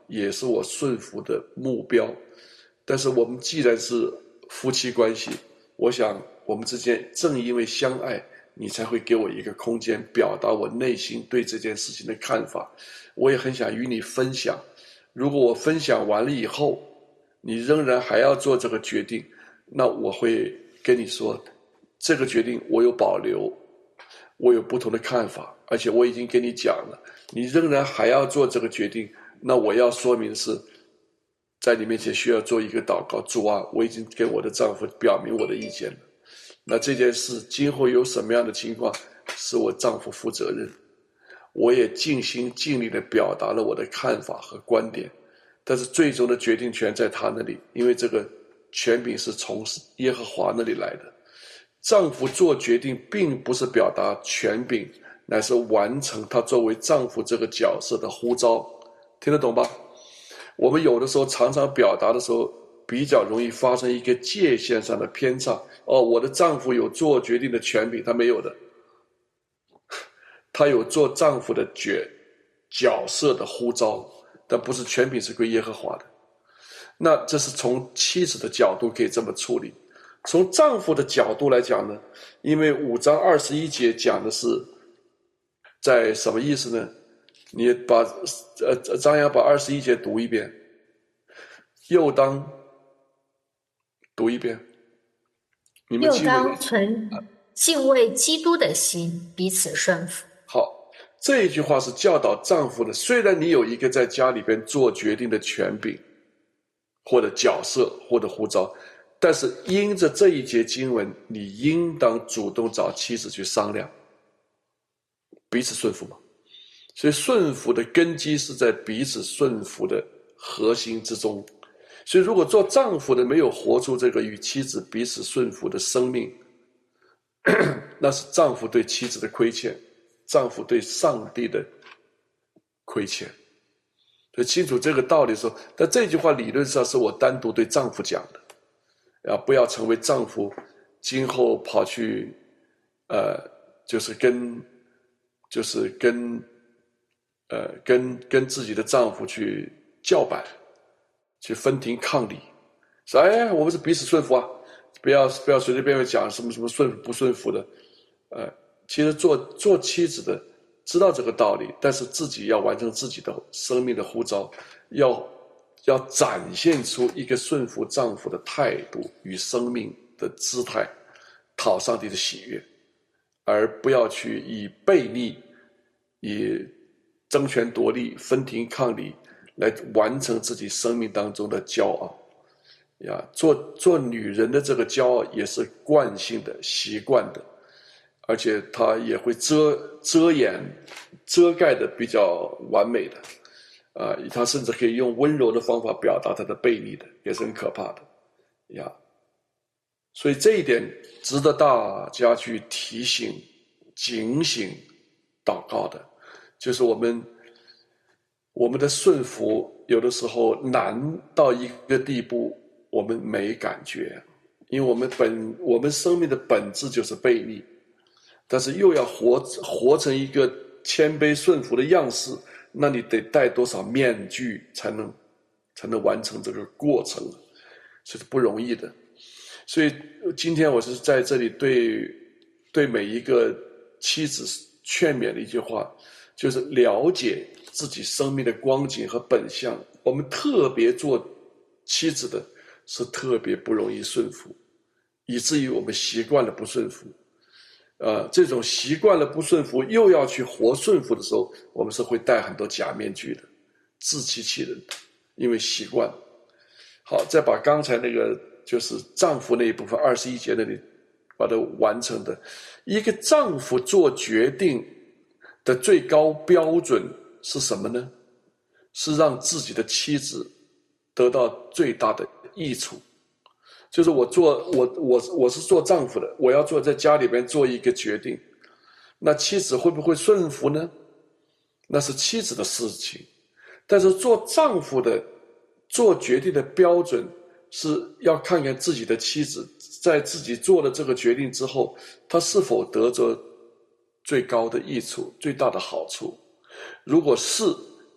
[SPEAKER 1] 也是我顺服的目标。但是我们既然是夫妻关系，我想我们之间正因为相爱，你才会给我一个空间表达我内心对这件事情的看法。我也很想与你分享，如果我分享完了以后你仍然还要做这个决定，那我会跟你说，这个决定我有保留，我有不同的看法，而且我已经跟你讲了，你仍然还要做这个决定，那我要说明是在你面前需要做一个祷告，主啊，我已经跟我的丈夫表明我的意见了，那这件事今后有什么样的情况是我丈夫负责任，我也尽心尽力地表达了我的看法和观点，但是最终的决定权在他那里，因为这个权柄是从耶和华那里来的。丈夫做决定并不是表达权柄，乃是完成他作为丈夫这个角色的呼召，听得懂吧？我们有的时候常常表达的时候比较容易发生一个界限上的偏差。哦，我的丈夫有做决定的权柄，他没有的，他有做丈夫的角角色的呼召，但不是权柄是归耶和华的。那这是从妻子的角度可以这么处理。从丈夫的角度来讲呢，因为五章二十一节讲的是在什么意思呢？你把呃张扬把二十一节读一遍，又当读一遍。你们
[SPEAKER 2] 又当存敬畏基督的心，彼此顺服。
[SPEAKER 1] 好，这一句话是教导丈夫的。虽然你有一个在家里边做决定的权柄，或者角色，或者呼召，但是因着这一节经文，你应当主动找妻子去商量，彼此顺服嘛。所以顺服的根基是在彼此顺服的核心之中。所以如果做丈夫的没有活出这个与妻子彼此顺服的生命，那是丈夫对妻子的亏欠，丈夫对上帝的亏欠。所以清楚这个道理的时候，但这句话理论上是我单独对丈夫讲的，啊，不要成为丈夫今后跑去呃就是跟就是跟呃跟跟自己的丈夫去叫板，去分庭抗礼，说哎，我们是彼此顺服啊，不要不要随随便便讲什么什么顺服不顺服的，呃，其实做做妻子的知道这个道理，但是自己要完成自己的生命的呼召，要要展现出一个顺服丈夫的态度与生命的姿态，讨上帝的喜悦，而不要去以悖逆、以争权夺利、分庭抗礼来完成自己生命当中的骄傲呀。做做女人的这个骄傲也是惯性的、习惯的，而且她也会遮遮掩、遮盖的比较完美的，啊、呃，她甚至可以用温柔的方法表达她的悖逆的，也是很可怕的呀。所以这一点值得大家去提醒、警醒、祷告的，就是我们。我们的顺服有的时候难到一个地步，我们没感觉，因为我们本我们生命的本质就是悖逆，但是又要活活成一个谦卑顺服的样式，那你得戴多少面具才能才能完成这个过程，这是不容易的。所以今天我是在这里对对每一个妻子劝勉的一句话，就是了解自己生命的光景和本相。我们特别做妻子的是特别不容易顺服，以至于我们习惯了不顺服。呃，这种习惯了不顺服又要去活顺服的时候，我们是会戴很多假面具的，自欺欺人的，因为习惯。好，再把刚才那个就是丈夫那一部分二十一节那里把它完成的。一个丈夫做决定的最高标准是什么呢？是让自己的妻子得到最大的益处。就是我做我我我是做丈夫的，我要做在家里边做一个决定，那妻子会不会顺服呢？那是妻子的事情。但是做丈夫的做决定的标准是要看看自己的妻子在自己做了这个决定之后，她是否得着最高的益处、最大的好处。如果是，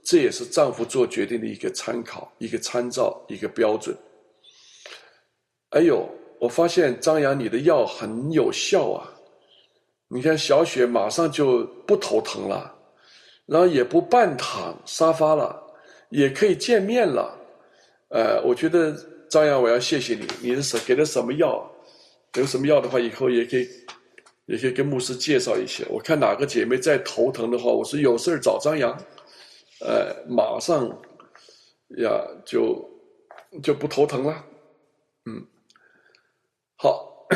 [SPEAKER 1] 这也是丈夫做决定的一个参考、一个参照、一个标准。哎呦，我发现张扬你的药很有效啊！你看小雪马上就不头疼了，然后也不半躺沙发了，也可以见面了。呃，我觉得张扬我要谢谢你，你是给的什么药？有什么药的话，以后也可以也可以跟牧师介绍一些。我看哪个姐妹再头疼的话，我说有事找张扬，呃，马上呀就就不头疼了。嗯，好，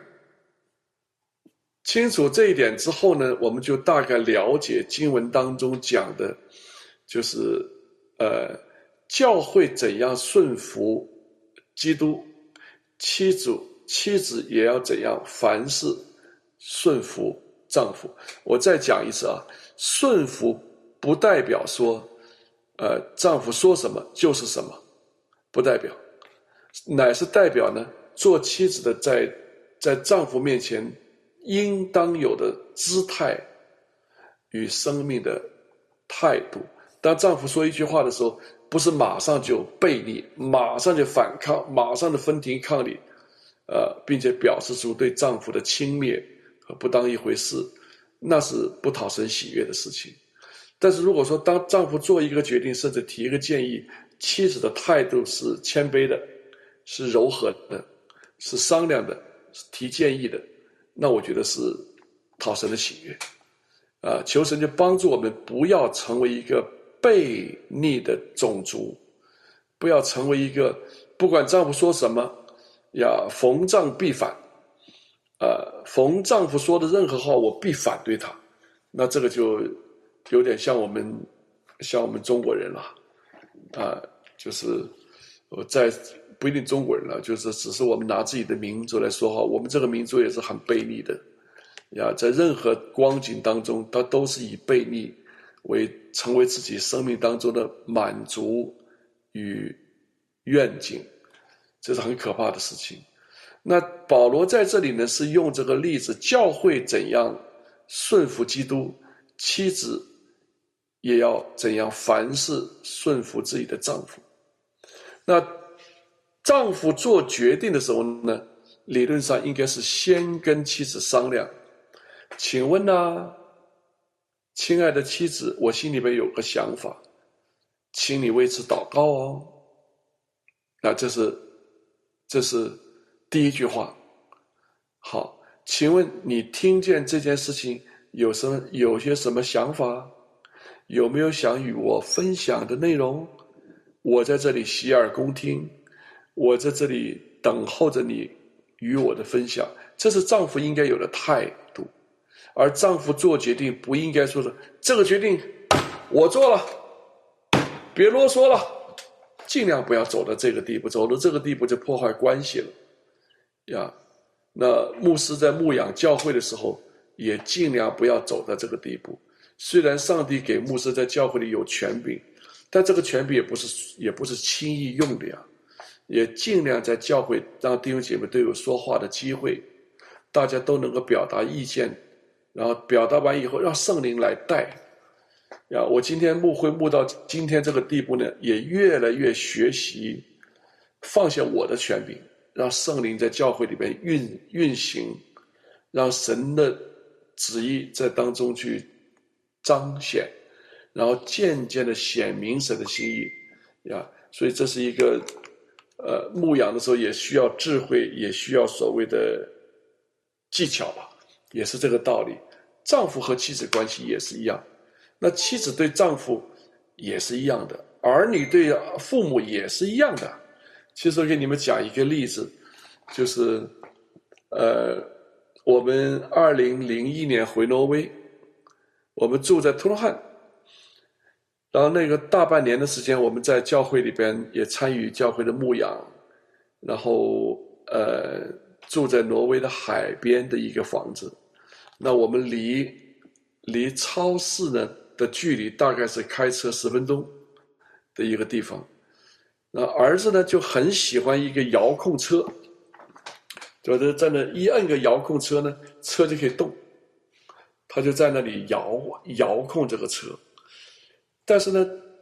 [SPEAKER 1] 清楚这一点之后呢，我们就大概了解经文当中讲的，就是呃，教会怎样顺服基督，妻子妻子也要怎样，凡事顺服丈夫。我再讲一次啊，顺服不代表说，呃，丈夫说什么就是什么，不代表，乃是代表呢，做妻子的在在丈夫面前应当有的姿态与生命的态度。当丈夫说一句话的时候，不是马上就背逆，马上就反抗，马上就分庭抗礼，呃，并且表示出对丈夫的轻蔑和不当一回事，那是不讨神喜悦的事情。但是如果说当丈夫做一个决定，甚至提一个建议，妻子的态度是谦卑的，是柔和的，是商量的，是提建议的，那我觉得是讨神的喜悦。啊、呃，求神就帮助我们不要成为一个悖逆的种族，不要成为一个不管丈夫说什么呀，逢丈必反，呃，逢丈夫说的任何话我必反对他，那这个就有点像我们像我们中国人了，啊、呃，就是我在不一定中国人了，就是只是我们拿自己的民族来说话，我们这个民族也是很悖逆的呀，在任何光景当中，他都是以悖逆为成为自己生命当中的满足与愿景，这是很可怕的事情。那保罗在这里呢，是用这个例子，教会怎样顺服基督，妻子也要怎样凡事顺服自己的丈夫。那丈夫做决定的时候呢，理论上应该是先跟妻子商量，请问啊，亲爱的妻子，我心里面有个想法，请你为此祷告哦。那这是这是第一句话。好，请问你听见这件事情有什么有些什么想法？有没有想与我分享的内容？我在这里洗耳恭听，我在这里等候着你与我的分享，这是丈夫应该有的态度。而丈夫做决定不应该说的这个决定我做了，别啰嗦了，尽量不要走到这个地步，走到这个地步就破坏关系了呀。那牧师在牧养教会的时候也尽量不要走到这个地步。虽然上帝给牧师在教会里有权柄，但这个权柄也不是也不是轻易用的呀，也尽量在教会让弟兄姐妹都有说话的机会，大家都能够表达意见，然后表达完以后让圣灵来带呀。我今天牧会牧到今天这个地步呢，也越来越学习放下我的权柄，让圣灵在教会里面运运行，让神的旨意在当中去彰显，然后渐渐的显明神的心意呀。所以这是一个呃牧养的时候也需要智慧，也需要所谓的技巧吧，也是这个道理。丈夫和妻子关系也是一样，那妻子对丈夫也是一样的，儿女对父母也是一样的。其实我给你们讲一个例子，就是呃我们二零零一年回挪威，我们住在图伦汉，然后那个大半年的时间我们在教会里边也参与教会的牧养，然后呃住在挪威的海边的一个房子，那我们离离超市呢的距离大概是开车十分钟的一个地方。那儿子呢就很喜欢一个遥控车，就是在那一摁个遥控车呢，车就可以动，他就在那里遥遥控这个车。但是呢，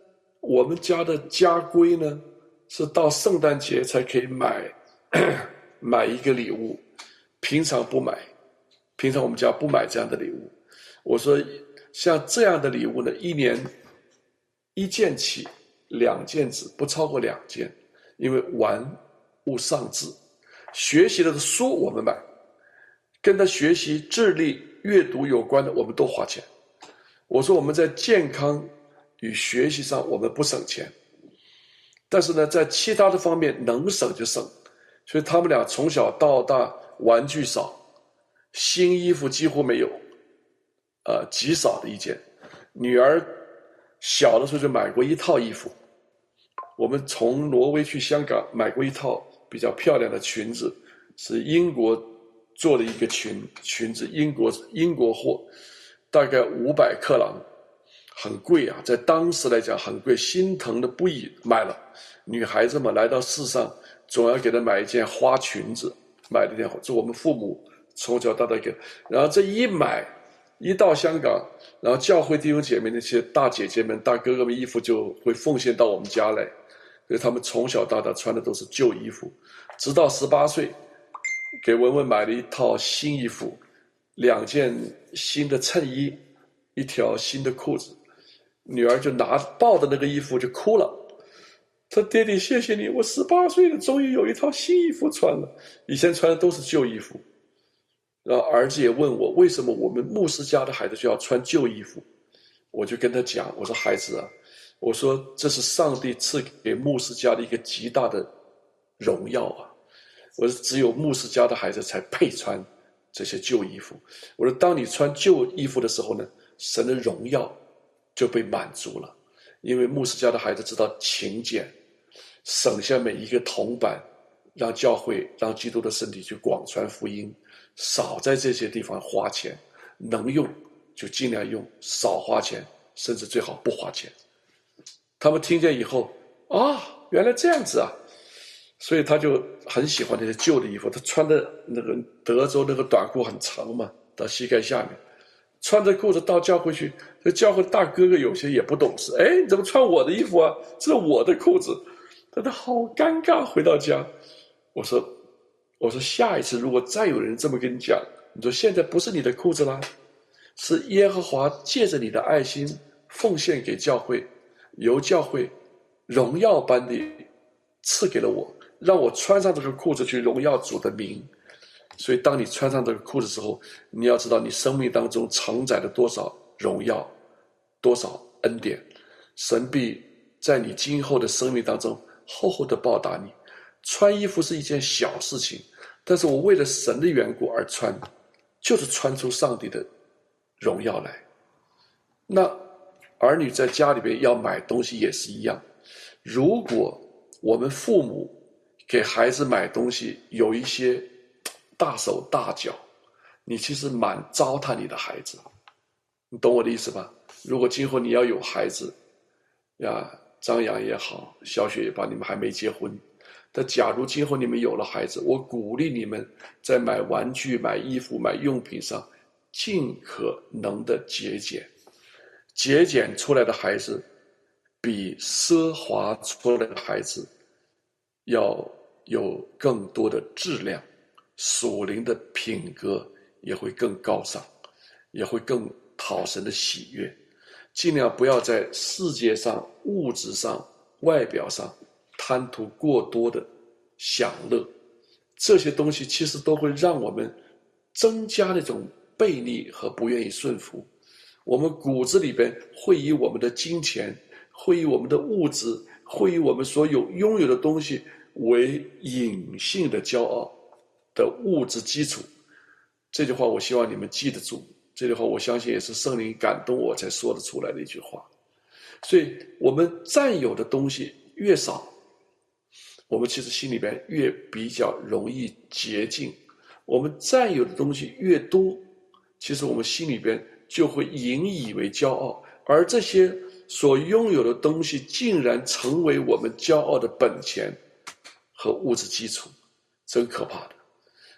[SPEAKER 1] 我们家的家规呢，是到圣诞节才可以买买一个礼物，平常不买，平常我们家不买这样的礼物。我说像这样的礼物呢，一年一件起，两件止，不超过两件，因为玩物丧志。学习的书我们买，跟他学习智力阅读有关的我们都花钱。我说我们在健康与学习上我们不省钱，但是呢在其他的方面能省就省。所以他们俩从小到大玩具少，新衣服几乎没有，呃，极少的一件。女儿小的时候就买过一套衣服，我们从挪威去香港买过一套比较漂亮的裙子，是英国做的一个裙裙子，英国英国货，大概五百克朗，很贵啊，在当时来讲很贵，心疼的不已，买了。女孩子嘛，来到世上总要给她买一件花裙子，买了一件，这我们父母从小到大给，然后这一买，一到香港，然后教会弟兄姐妹那些大姐姐们、大哥哥们衣服就会奉献到我们家来，所以他们从小到大穿的都是旧衣服，直到十八岁，给文文买了一套新衣服，两件新的衬衣，一条新的裤子，女儿就拿抱着那个衣服就哭了。他爹地谢谢你，我十八岁了，终于有一套新衣服穿了，以前穿的都是旧衣服。然后儿子也问我，为什么我们牧师家的孩子就要穿旧衣服？我就跟他讲，我说孩子啊，我说这是上帝赐给牧师家的一个极大的荣耀啊。我说只有牧师家的孩子才配穿这些旧衣服。我说当你穿旧衣服的时候呢，神的荣耀就被满足了。因为牧师家的孩子知道勤俭，省下每一个铜板，让教会让基督的身体去广传福音，少在这些地方花钱，能用就尽量用，少花钱，甚至最好不花钱。他们听见以后啊，原来这样子啊，所以他就很喜欢那些旧的衣服。他穿的那个德州那个短裤很长嘛，到膝盖下面，穿着裤子到教会去，这教会大哥哥有些也不懂事，哎，你怎么穿我的衣服啊？这是我的裤子。他好尴尬，回到家，我说我说下一次如果再有人这么跟你讲，你说现在不是你的裤子啦，是耶和华借着你的爱心奉献给教会，由教会荣耀般的赐给了我，让我穿上这个裤子去荣耀主的名。所以当你穿上这个裤子之后，你要知道你生命当中承载了多少荣耀，多少恩典，神必在你今后的生命当中厚厚的报答你。穿衣服是一件小事情，但是我为了神的缘故而穿，就是穿出上帝的荣耀来。那儿女在家里边要买东西也是一样，如果我们父母给孩子买东西有一些大手大脚，你其实蛮糟蹋你的孩子，你懂我的意思吧？如果今后你要有孩子呀，张扬也好，小雪也罢，你们还没结婚，但假如今后你们有了孩子，我鼓励你们在买玩具、买衣服、买用品上尽可能的节俭。节俭出来的孩子比奢华出来的孩子要有更多的质量，属灵的品格也会更高尚，也会更讨神的喜悦。尽量不要在世界上、物质上、外表上贪图过多的享乐，这些东西其实都会让我们增加那种悖逆和不愿意顺服。我们骨子里边会以我们的金钱，会以我们的物质，会以我们所有拥有的东西为隐性的骄傲的物质基础。这句话我希望你们记得住，这句话我相信也是圣灵感动我才说得出来的一句话。所以我们占有的东西越少，我们其实心里边越比较容易洁净。我们占有的东西越多，其实我们心里边就会引以为骄傲，而这些所拥有的东西竟然成为我们骄傲的本钱和物质基础，真可怕的。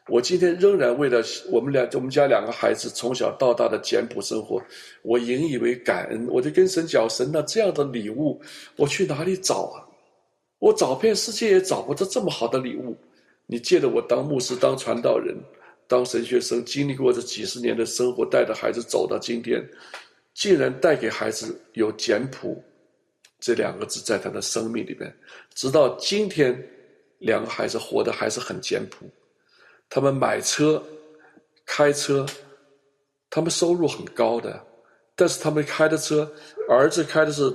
[SPEAKER 1] 我今天仍然为了我们俩我们家两个孩子从小到大的简朴生活，我引以为感恩。我就跟神讲，神啊，这样的礼物我去哪里找啊？我找遍世界也找不到这么好的礼物。你借着我当牧师，当传道人，当神学生，经历过这几十年的生活，带着孩子走到今天，竟然带给孩子有简朴这两个字在他的生命里面，直到今天两个孩子活得还是很简朴。他们买车开车，他们收入很高的，但是他们开的车，儿子开的是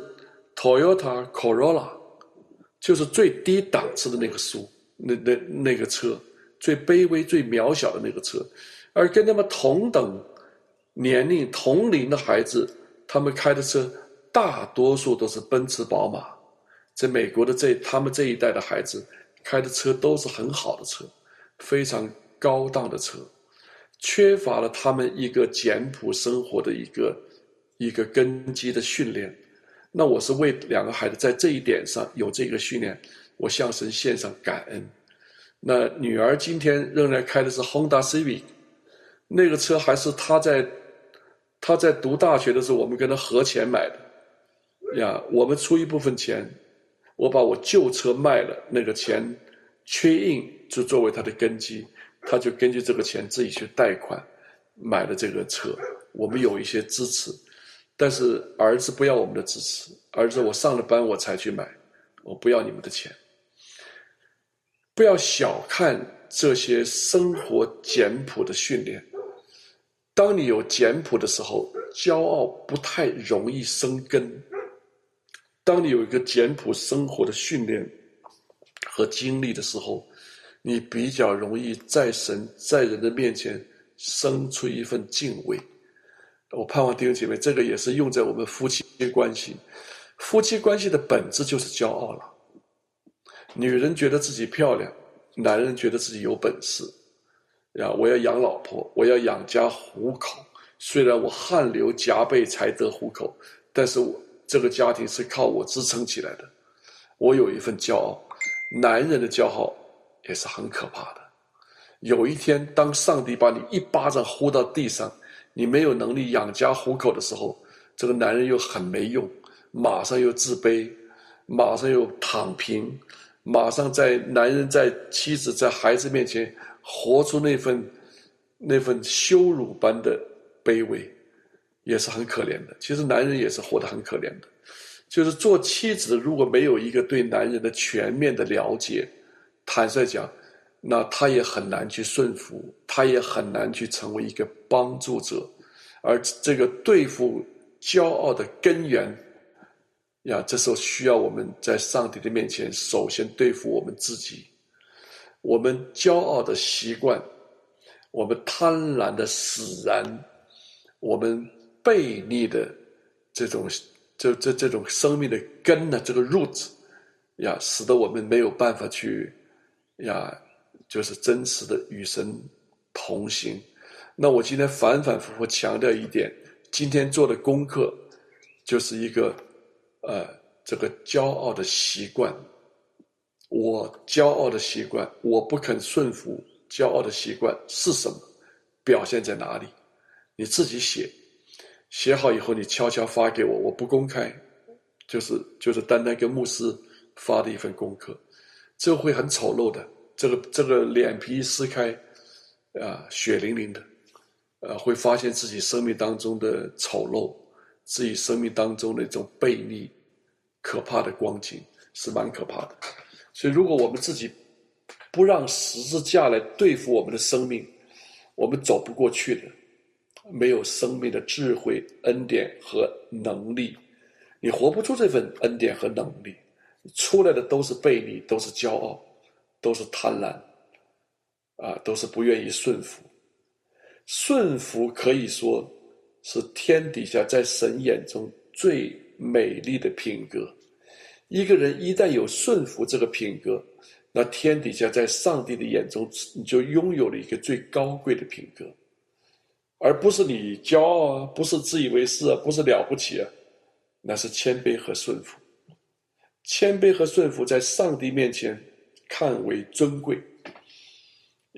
[SPEAKER 1] Toyota Corolla， 就是最低档次的那个书那那那个车，最卑微最渺小的那个车。而跟他们同等年龄同龄的孩子，他们开的车大多数都是奔驰宝马。在美国的这他们这一代的孩子开的车都是很好的车，非常高档的车，缺乏了他们一个简朴生活的一个一个根基的训练。那我是为两个孩子在这一点上有这个训练，我向神献上感恩。那女儿今天仍然开的是 Honda Civic， 那个车还是她在她在读大学的时候我们跟她合钱买的呀，我们出一部分钱，我把我旧车卖了，那个钱缺印就作为她的根基，他就根据这个钱自己去贷款买了这个车，我们有一些支持，但是儿子不要我们的支持，儿子我上了班我才去买，我不要你们的钱。不要小看这些生活简朴的训练，当你有简朴的时候，骄傲不太容易生根。当你有一个简朴生活的训练和经历的时候，你比较容易在神在人的面前生出一份敬畏。我盼望弟兄姐妹，这个也是用在我们夫妻关系。夫妻关系的本质就是骄傲了。女人觉得自己漂亮，男人觉得自己有本事呀，我要养老婆，我要养家糊口，虽然我汗流浃背才得糊口，但是我这个家庭是靠我支撑起来的，我有一份骄傲。男人的骄傲也是很可怕的。有一天当上帝把你一巴掌呼到地上，你没有能力养家糊口的时候，这个男人又很没用，马上又自卑，马上又躺平，马上在男人在妻子在孩子面前活出那份那份羞辱般的卑微，也是很可怜的。其实男人也是活得很可怜的，就是做妻子如果没有一个对男人的全面的了解，坦率讲，那他也很难去顺服，他也很难去成为一个帮助者。而这个对付骄傲的根源呀，这时候需要我们在上帝的面前首先对付我们自己。我们骄傲的习惯，我们贪婪的使然，我们悖逆的这种这这这种生命的根呢，这个 root 呀，使得我们没有办法去呀，就是真实的与神同行。那我今天反反复复强调一点，今天做的功课就是一个呃这个骄傲的习惯。我骄傲的习惯，我不肯顺服，骄傲的习惯是什么？表现在哪里？你自己写，写好以后你悄悄发给我，我不公开，就是就是单单跟牧师发的一份功课，这个会很丑陋的，这个这个脸皮一撕开，啊、呃，血淋淋的，呃，会发现自己生命当中的丑陋，自己生命当中的一种悖逆，可怕的光景，是蛮可怕的。所以如果我们自己不让十字架来对付我们的生命，我们走不过去的。没有生命的智慧、恩典和能力，你活不出这份恩典和能力，出来的都是悖逆，都是骄傲，都是贪婪，啊，都是不愿意顺服。顺服可以说是天底下在神眼中最美丽的品格。一个人一旦有顺服这个品格，那天底下在上帝的眼中你就拥有了一个最高贵的品格，而不是你骄傲啊，不是自以为是啊，不是了不起啊，那是谦卑和顺服。谦卑和顺服在上帝面前看为尊贵呀，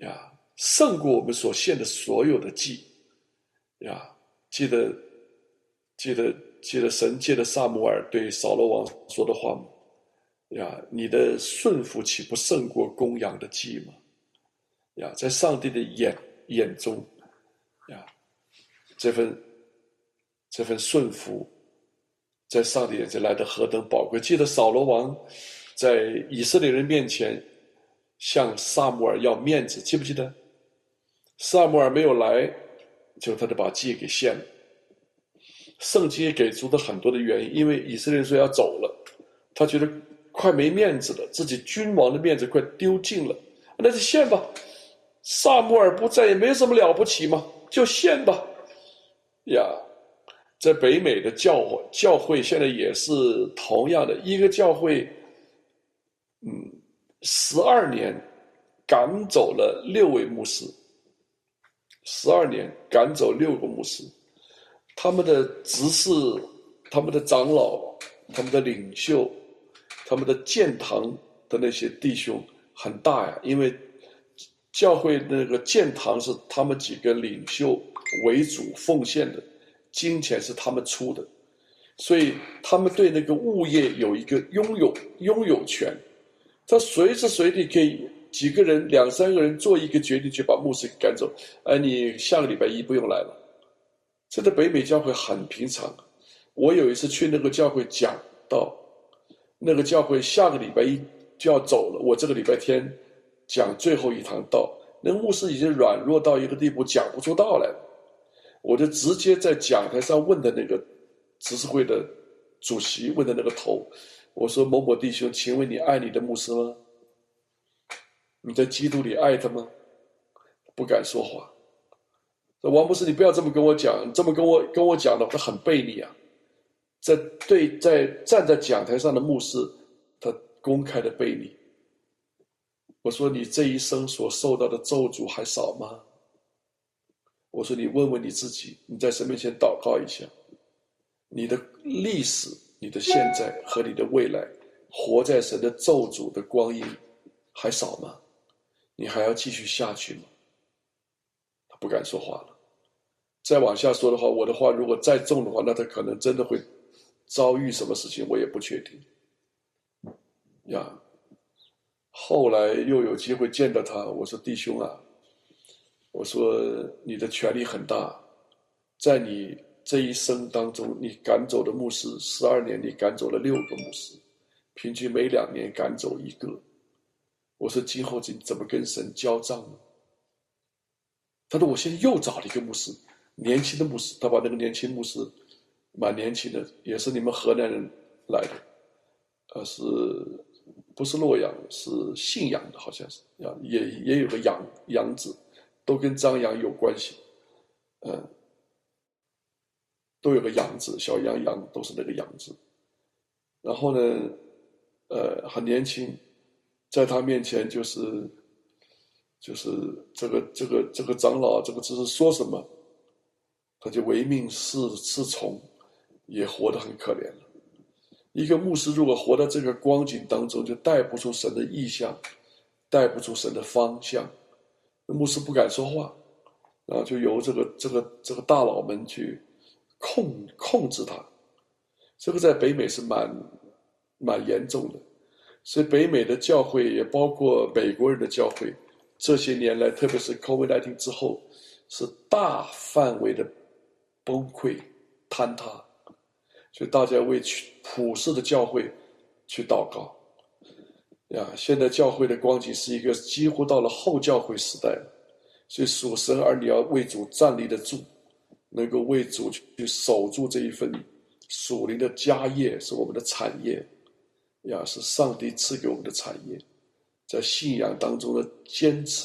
[SPEAKER 1] 胜过我们所献的所有的祭呀。记得记得记得神借着撒母耳对扫罗王说的话吗？呀，你的顺服岂不胜过公羊的祭吗？呀，在上帝的眼眼中呀，这份这份顺服在上帝眼前来得何等宝贵。记得扫罗王在以色列人面前向撒母耳要面子，记不记得？撒母耳没有来，就他就把祭给献了。圣经也给出了很多的原因，因为以色列人说要走了，他觉得快没面子了，自己君王的面子快丢尽了，那就献吧。撒母耳不在也没什么了不起嘛，就献吧。呀，在北美的教教会现在也是同样的，一个教会，嗯，十二年赶走了六位牧师，十二年赶走六个牧师，他们的执事、他们的长老、他们的领袖、他们的建堂的那些弟兄很大呀，因为教会那个建堂是他们几个领袖为主奉献的，金钱是他们出的，所以他们对那个物业有一个拥有拥有权，他随时随地可以几个人两三个人做一个决定去把牧师赶走，哎，你下个礼拜一不用来了。这在北美教会很平常。我有一次去那个教会讲道，那个教会下个礼拜一就要走了，我这个礼拜天讲最后一堂道，那个牧师已经软弱到一个地步讲不出道来了，我就直接在讲台上问的那个执事会的主席，问的那个头，我说某某弟兄，请问你爱你的牧师吗？你在基督里爱他吗？不敢说话。王牧师，你不要这么跟我讲，你这么跟我跟我讲的话，他很背你啊。在对在站在讲台上的牧师，他公开的背你。我说你这一生所受到的咒诅还少吗？我说你问问你自己，你在神面前祷告一下，你的历史、你的现在和你的未来，活在神的咒诅的光阴还少吗？你还要继续下去吗？他不敢说话了。再往下说的话，我的话如果再重的话，那他可能真的会遭遇什么事情，我也不确定。呀，后来又有机会见到他，我说弟兄啊，我说你的权力很大，在你这一生当中，你赶走的牧师十二年，你赶走了六个牧师，平均每两年赶走一个。我说今后你怎么跟神交账呢？他说我现在又找了一个牧师，年轻的牧师，他把那个年轻牧师，蛮年轻的，也是你们河南人来的，呃，是不是洛阳？是信阳的，好像是，也也有个杨杨字，都跟张扬有关系，嗯，都有个杨字，小杨杨都是那个杨字。然后呢，呃，很年轻，在他面前就是就是这个这个这个长老，这个只是说什么，他就唯命是是从，也活得很可怜了。一个牧师如果活在这个光景当中，就带不出神的意象，带不出神的方向，牧师不敢说话，然后就由这个这个这个大佬们去控控制他。这个在北美是蛮蛮严重的，所以北美的教会也包括美国人的教会，这些年来，特别是 COVID 十九 之后，是大范围的崩溃坍塌。所以大家为普世的教会去祷告呀！现在教会的光景是一个几乎到了后教会时代了，所以属神儿女要为主站立得住，能够为主去守住这一份属灵的家业，是我们的产业呀，是上帝赐给我们的产业，在信仰当中的坚持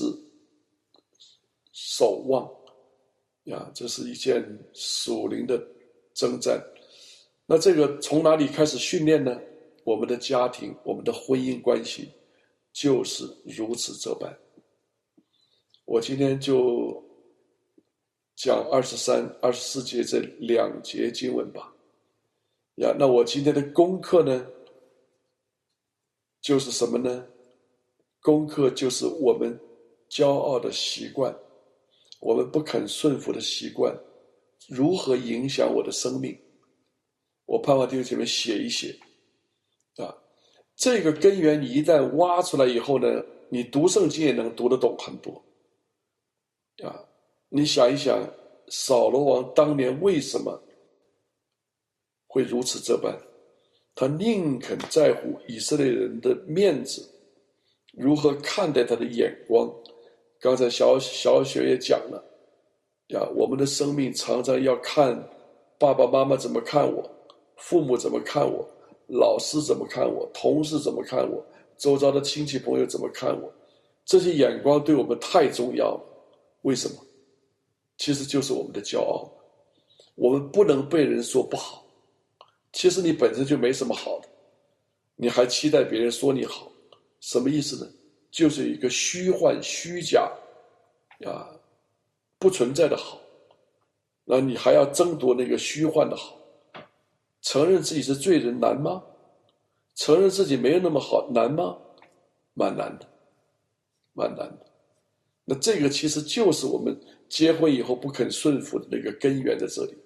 [SPEAKER 1] 守望呀，这是一件属灵的征战。那这个从哪里开始训练呢？我们的家庭，我们的婚姻关系就是如此这般。我今天就讲二十三、二十四节这两节经文吧。呀，那我今天的功课呢，就是什么呢？功课就是我们骄傲的习惯，我们不肯顺服的习惯，如何影响我的生命？我盼望弟兄姐妹写一写啊，这个根源你一旦挖出来以后呢，你读圣经也能读得懂很多啊。你想一想，扫罗王当年为什么会如此这般？他宁肯在乎以色列人的面子，如何看待他的眼光。刚才小小雪也讲了呀，我们的生命常常要看爸爸妈妈怎么看我，父母怎么看我，老师怎么看我，同事怎么看我，周遭的亲戚朋友怎么看我，这些眼光对我们太重要了。为什么？其实就是我们的骄傲。我们不能被人说不好，其实你本身就没什么好的，你还期待别人说你好，什么意思呢？就是一个虚幻虚假啊，不存在的好，那你还要争夺那个虚幻的好。承认自己是罪人难吗？承认自己没有那么好难吗？蛮难的，蛮难的。那这个其实就是我们结婚以后不肯顺服的那个根源在这里。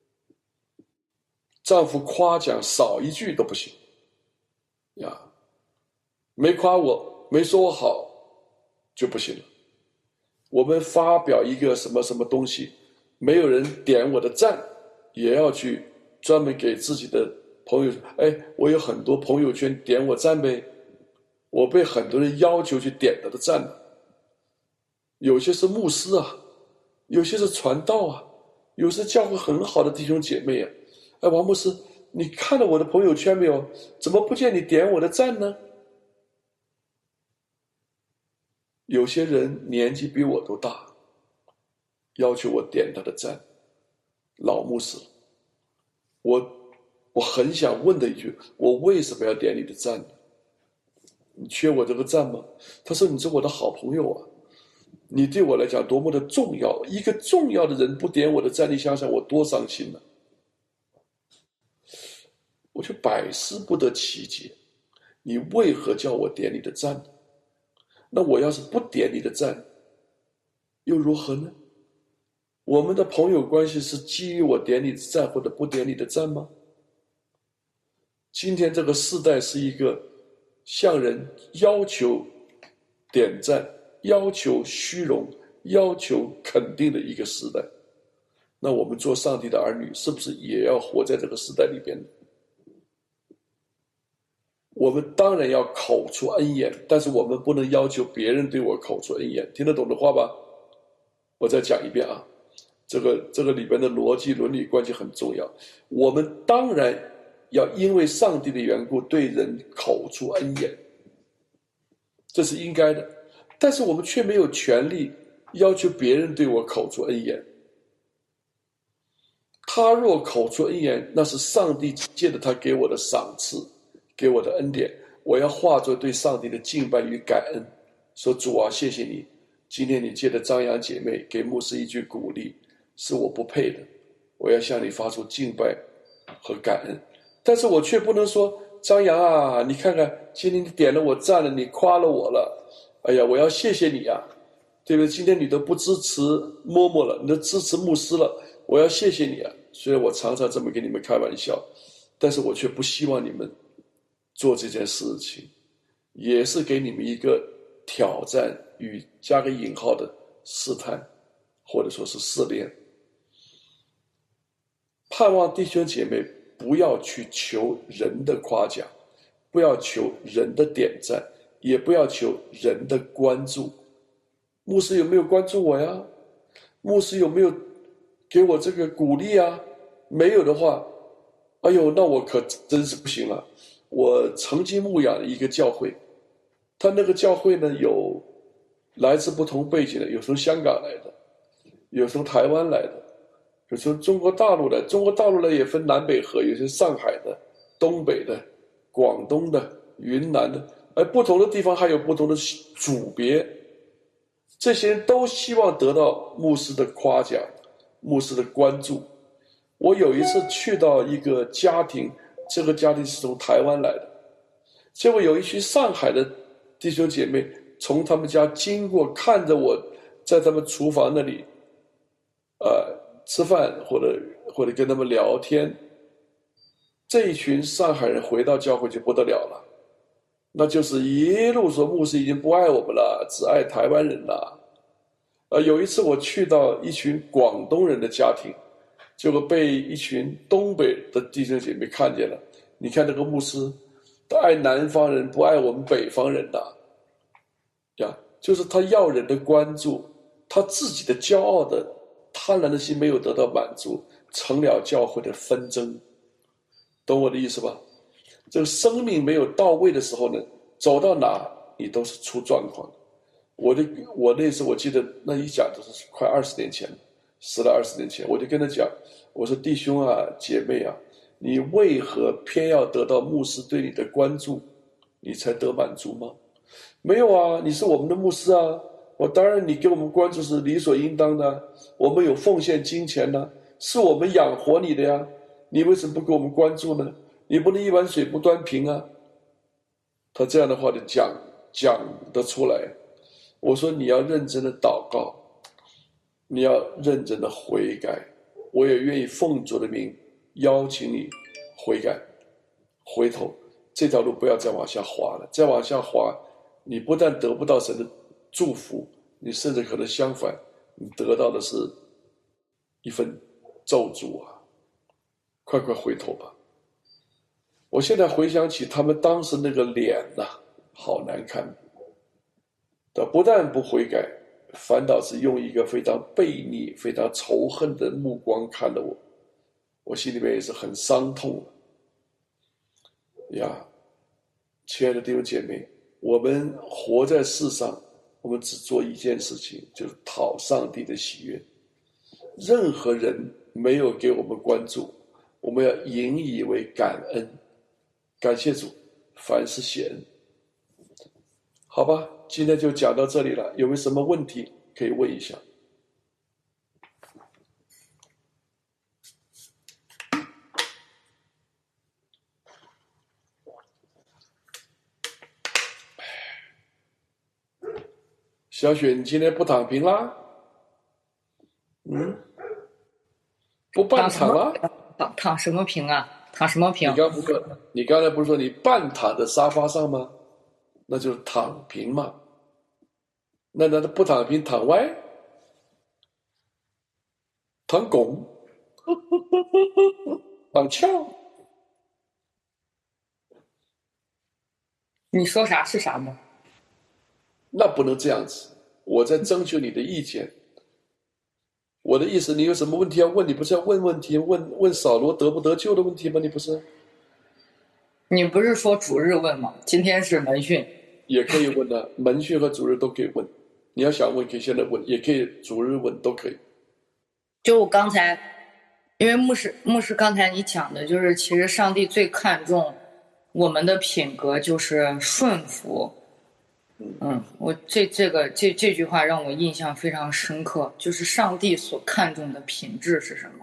[SPEAKER 1] 丈夫夸奖少一句都不行呀，没夸我，没说我好就不行了。我们发表一个什么什么东西，没有人点我的赞，也要去专门给自己的朋友说，哎，我有很多朋友圈点我赞呗，我被很多人要求去点他的赞。有些是牧师啊，有些是传道啊，有些教会很好的弟兄姐妹啊，哎，王牧师，你看了我的朋友圈没有？怎么不见你点我的赞呢？有些人年纪比我都大，要求我点他的赞，老牧师，我我很想问的一句，我为什么要点你的赞呢？你缺我这个赞吗？他说你是我的好朋友啊，你对我来讲多么的重要，一个重要的人不点我的赞，你想想我多伤心呢。我就百思不得其解，你为何叫我点你的赞呢？那我要是不点你的赞又如何呢？我们的朋友关系是基于我点你的赞或者不点你的赞吗？今天这个世代是一个向人要求点赞，要求虚荣，要求肯定的一个时代。那我们做上帝的儿女是不是也要活在这个时代里边呢？我们当然要口出恩言，但是我们不能要求别人对我口出恩言，听得懂的话吧？我再讲一遍啊，这个这个里边的逻辑伦理关系很重要。我们当然要因为上帝的缘故对人口出恩言，这是应该的，但是我们却没有权利要求别人对我口出恩言。他若口出恩言，那是上帝借着他给我的赏赐，给我的恩典，我要化作对上帝的敬拜与感恩，说主啊，谢谢你，今天你借着张扬姐妹给牧师一句鼓励，是我不配的，我要向你发出敬拜和感恩。但是我却不能说，张扬啊，你看看今天你点了我赞了，你夸了我了，哎呀，我要谢谢你啊，对不对？今天你都不支持默默了，你都支持牧师了，我要谢谢你啊。虽然我常常这么跟你们开玩笑，但是我却不希望你们做这件事情，也是给你们一个挑战与加个引号的试探，或者说是试炼。盼望弟兄姐妹不要去求人的夸奖，不要求人的点赞，也不要求人的关注。牧师有没有关注我呀？牧师有没有给我这个鼓励啊？没有的话，哎呦，那我可真是不行了。我曾经牧养的一个教会，他那个教会呢，有来自不同背景的，有从香港来的，有从台湾来的，有从中国大陆来。中国大陆来也分南北河，有些上海的、东北的、广东的、云南的，而不同的地方还有不同的组别。这些人都希望得到牧师的夸奖，牧师的关注。我有一次去到一个家庭，这个家庭是从台湾来的，结果有一群上海的弟兄姐妹从他们家经过，看着我在他们厨房那里，呃，吃饭或者或者跟他们聊天，这一群上海人回到教会就不得了了，那就是一路说牧师已经不爱我们了，只爱台湾人了。呃，有一次我去到一群广东人的家庭，结果被一群东北的弟兄姐妹看见了。你看那个牧师，他爱南方人，不爱我们北方人呐，呀，就是他要人的关注，他自己的骄傲的贪婪的心没有得到满足，成了教会的纷争，懂我的意思吧？这个生命没有到位的时候呢，走到哪你都是出状况的。我的我那时候我记得那一讲都是快二十年前，十来二十年前，我就跟他讲，我说弟兄啊姐妹啊，你为何偏要得到牧师对你的关注，你才得满足吗？没有啊，你是我们的牧师啊，我当然你给我们关注是理所应当的，我们有奉献金钱呢，是我们养活你的呀，你为什么不给我们关注呢？你不能一碗水不端平啊。他这样的话就讲讲得出来。我说你要认真的祷告，你要认真的悔改，我也愿意奉主的名邀请你悔改回头，这条路不要再往下滑了，再往下滑你不但得不到神的祝福，你甚至可能相反，你得到的是一份咒诅啊！快快回头吧。我现在回想起他们当时那个脸啊，好难看，不但不悔改，反倒是用一个非常悖逆非常仇恨的目光看了我，我心里面也是很伤痛呀。亲爱的弟兄姐妹，我们活在世上，我们只做一件事情，就是讨上帝的喜悦。任何人没有给我们关注，我们要引以为感恩，感谢主，凡事谢恩。好吧，今天就讲到这里了，有没有什么问题可以问一下？小雪，你今天不躺平啦？嗯，不半躺了？
[SPEAKER 6] 躺躺什么平啊？躺什么平？
[SPEAKER 1] 你刚不是你刚才不是说你半躺在沙发上吗？那就是躺平嘛。那难道不躺平躺歪？躺拱？躺翘？
[SPEAKER 6] 你说啥是啥吗？
[SPEAKER 1] 那不能这样子，我在征求你的意见。我的意思，你有什么问题要问，你不是要问问题，问问扫罗得不得救的问题吗？你不是？
[SPEAKER 6] 你不是说主日问吗？今天是门训，
[SPEAKER 1] 也可以问的，门训和主日都可以问。你要想问，可以现在问，也可以主日问，都可以。
[SPEAKER 6] 就我刚才，因为牧师牧师刚才你讲的，就是其实上帝最看重我们的品格就是顺服。嗯，我这这个这这句话让我印象非常深刻，就是上帝所看重的品质是什么？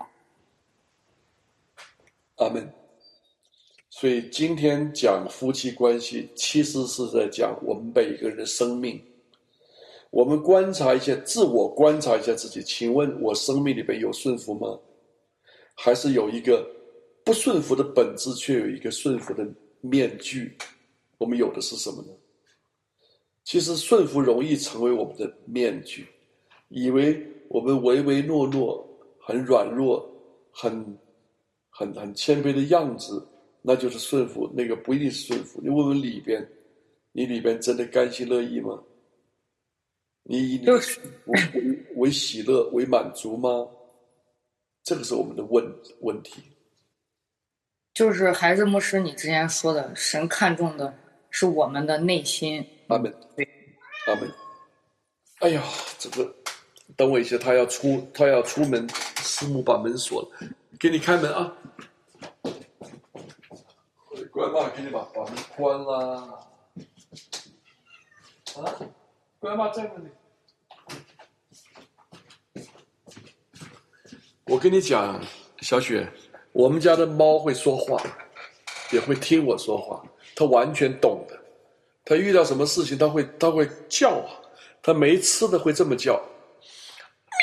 [SPEAKER 1] 阿们。所以今天讲夫妻关系，其实是在讲我们每一个人的生命。我们观察一下，自我观察一下自己，请问我生命里边有顺服吗？还是有一个不顺服的本质，却有一个顺服的面具？我们有的是什么呢？其实顺服容易成为我们的面具，以为我们唯唯诺诺，很软弱，很很很谦卑的样子，那就是顺服。那个不一定是顺服。你问问里边，你里边真的甘心乐意吗？你以你的顺服为为喜乐为满足吗？这个是我们的问问题。
[SPEAKER 6] 就是还是牧师你之前说的，神看重的是我们的内心。
[SPEAKER 1] 阿们，阿们。哎呀，这个等我一下，他要出，他要出门，师母把门锁了，给你开门啊！乖妈，给你把把门关啦！啊，乖妈在那里。我跟你讲，小雪，我们家的猫会说话，也会听我说话，它完全懂的。 它遇到什么事情，它会它会叫啊，它没吃的会这么叫，喵，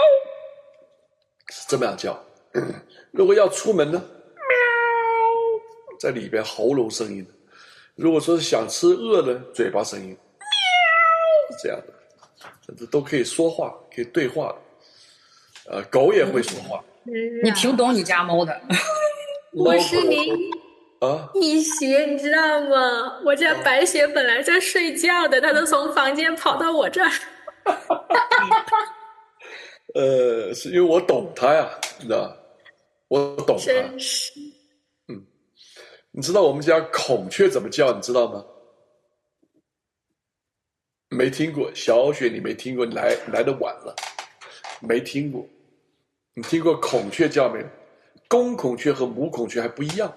[SPEAKER 1] 是这么样叫。如果要出门呢，喵，在里边喉咙声音。如果说是想吃饿了，嘴巴声音，喵，是这样的，这都可以说话，可以对话的。呃，狗也会说话。
[SPEAKER 6] 你挺懂你家猫的。
[SPEAKER 2] 我是你
[SPEAKER 1] 啊，
[SPEAKER 2] 一学，你知道吗？我家白雪本来在睡觉的，它都从房间跑到我这儿。
[SPEAKER 1] 呃，是因为我懂它呀，你知道，我懂它。
[SPEAKER 2] 真是。
[SPEAKER 1] 嗯，你知道我们家孔雀怎么叫？你知道吗？没听过，小雪你没听过，你来来的晚了，没听过。你听过孔雀叫没有？公孔雀和母孔雀还不一样，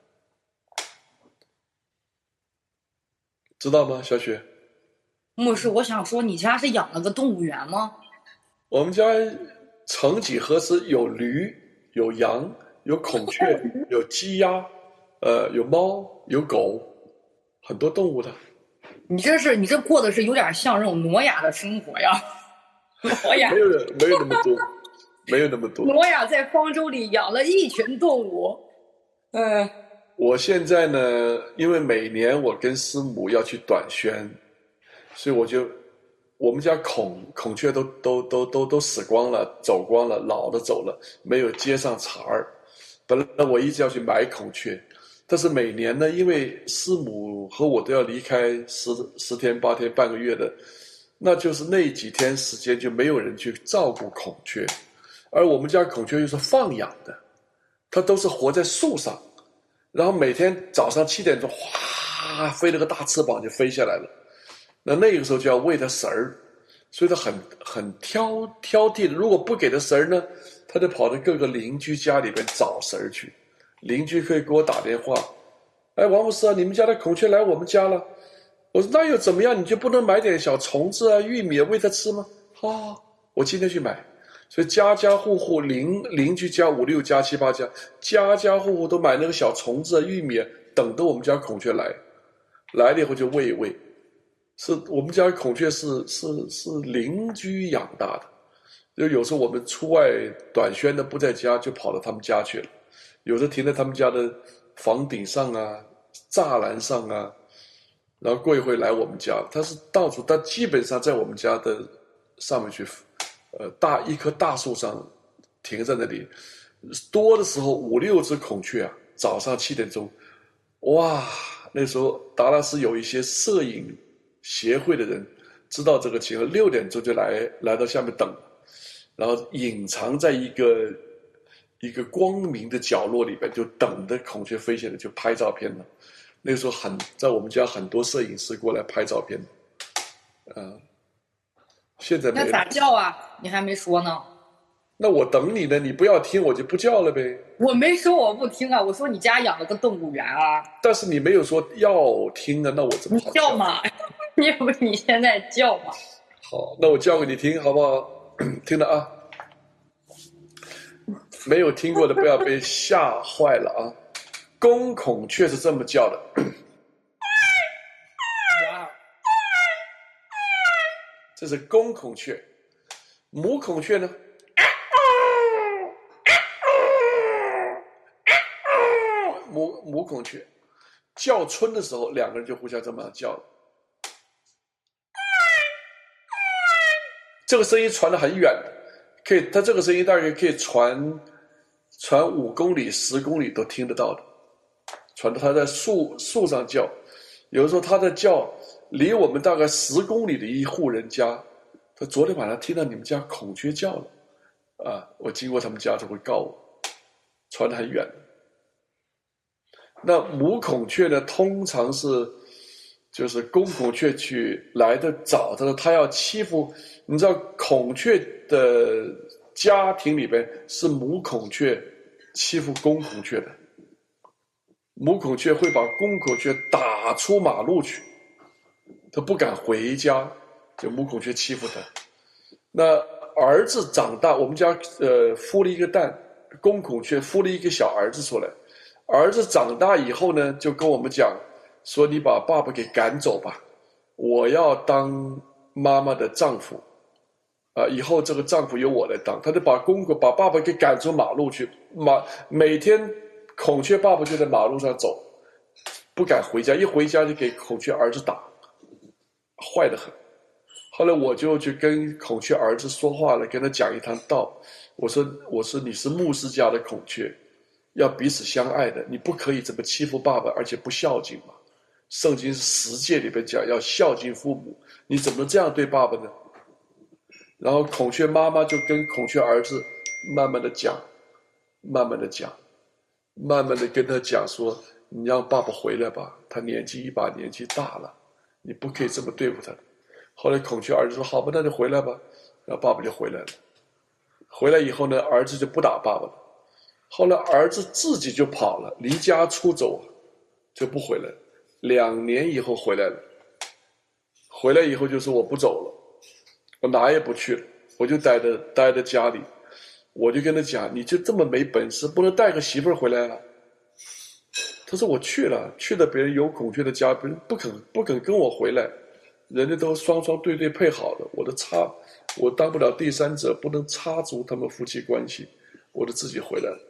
[SPEAKER 1] 知道吗？小雪，
[SPEAKER 6] 牧师，我想说，你家是养了个动物园吗？
[SPEAKER 1] 我们家曾几何时有驴、有羊、有孔雀、有鸡鸭，呃，有猫、有狗，很多动物的。
[SPEAKER 6] 你这是你这过的是有点像这种挪亚的生活呀。挪亚
[SPEAKER 1] 没有没有那么多。没有那么多。
[SPEAKER 6] 挪亚在方舟里养了一群动物。嗯，
[SPEAKER 1] 我现在呢，因为每年我跟师母要去短宣，所以我就我们家孔孔雀都都都都都死光了，走光了，老的走了，没有接上茬儿。本来我一直要去买孔雀，但是每年呢，因为师母和我都要离开十十天八天半个月的，那就是那几天时间就没有人去照顾孔雀。而我们家孔雀又是放养的，它都是活在树上，然后每天早上七点钟，哗，飞了个大翅膀就飞下来了。那那个时候就要喂它食儿，所以它很很挑挑剔的。如果不给它食儿呢，它就跑到各个邻居家里边找食儿去。邻居可以给我打电话，哎，王牧师啊，你们家的孔雀来我们家了。我说那又怎么样？你就不能买点小虫子啊、玉米啊喂它吃吗？好、哦，我今天去买。所以家家户户邻邻居家五六家七八家，家家户户都买那个小虫子啊、玉米啊，等着我们家孔雀来，来了以后就喂一喂。是我们家孔雀是是是邻居养大的，就有时候我们出外短宣的不在家，就跑到他们家去了。有时候停在他们家的房顶上啊、栅栏上啊，然后过一会来我们家。它是到处，它基本上在我们家的上面去。呃，大一棵大树上停在那里，多的时候五六只孔雀啊，早上七点钟，哇，那时候达拉斯有一些摄影协会的人知道这个情况，六点钟就来来到下面等，然后隐藏在一个一个光明的角落里边，就等着孔雀飞下来就拍照片了。那个时候很在我们家很多摄影师过来拍照片，啊、呃。现在没了。
[SPEAKER 6] 那咋叫啊？你还没说呢。
[SPEAKER 1] 那我等你呢，你不要听我就不叫了呗。
[SPEAKER 6] 我没说我不听啊，我说你家养了个动物园啊。
[SPEAKER 1] 但是你没有说要听啊，那我怎么好
[SPEAKER 6] 叫？你叫嘛？你不你现在叫嘛？
[SPEAKER 1] 好，那我叫给你听好不好？听了啊。没有听过的不要被吓坏了啊。公孔雀是这么叫的。这是公孔雀，母孔雀呢？母母孔雀叫春的时候，两个人就互相这么样叫了。这个声音传得很远的，可以，它这个声音大概可以传传五公里、十公里都听得到的，传到它在树树上叫。有的时候它在叫。离我们大概十公里的一户人家，他昨天晚上听到你们家孔雀叫了，啊，我经过他们家就会告我，传得很远。那母孔雀呢，通常是就是公孔雀去来的早，他说他要欺负，你知道孔雀的家庭里边是母孔雀欺负公孔雀的，母孔雀会把公孔雀打出马路去。他不敢回家，就母孔雀欺负他。那儿子长大，我们家呃孵了一个蛋，公孔雀孵了一个小儿子出来。儿子长大以后呢，就跟我们讲， 说你把爸爸给赶走吧，我要当妈妈的丈夫啊，以后这个丈夫由我来当。他就把公公把爸爸给赶出马路去，马每天孔雀爸爸就在马路上走，不敢回家，一回家就给孔雀儿子打，坏得很。后来我就去跟孔雀儿子说话了，跟他讲一堂道。我说我说你是牧师家的孔雀，要彼此相爱的，你不可以这么欺负爸爸，而且不孝敬嘛。圣经十诫里边讲要孝敬父母，你怎么能这样对爸爸呢？然后孔雀妈妈就跟孔雀儿子慢慢的讲，慢慢的讲，慢慢的跟他讲说，你让爸爸回来吧，他年纪一把年纪大了，你不可以这么对付他。后来孔雀儿子说好吧，那就回来吧，然后爸爸就回来了。回来以后呢，儿子就不打爸爸了。后来儿子自己就跑了，离家出走，就不回来了。两年以后回来了，回来以后就说我不走了，我哪也不去了，我就待在待在家里。我就跟他讲，你就这么没本事，不能带个媳妇儿回来啊。他说我去了，去了别人有孔雀的家，别人不肯不肯跟我回来，人家都双双对对配好了，我的插我当不了第三者，不能插足他们夫妻关系，我就自己回来了。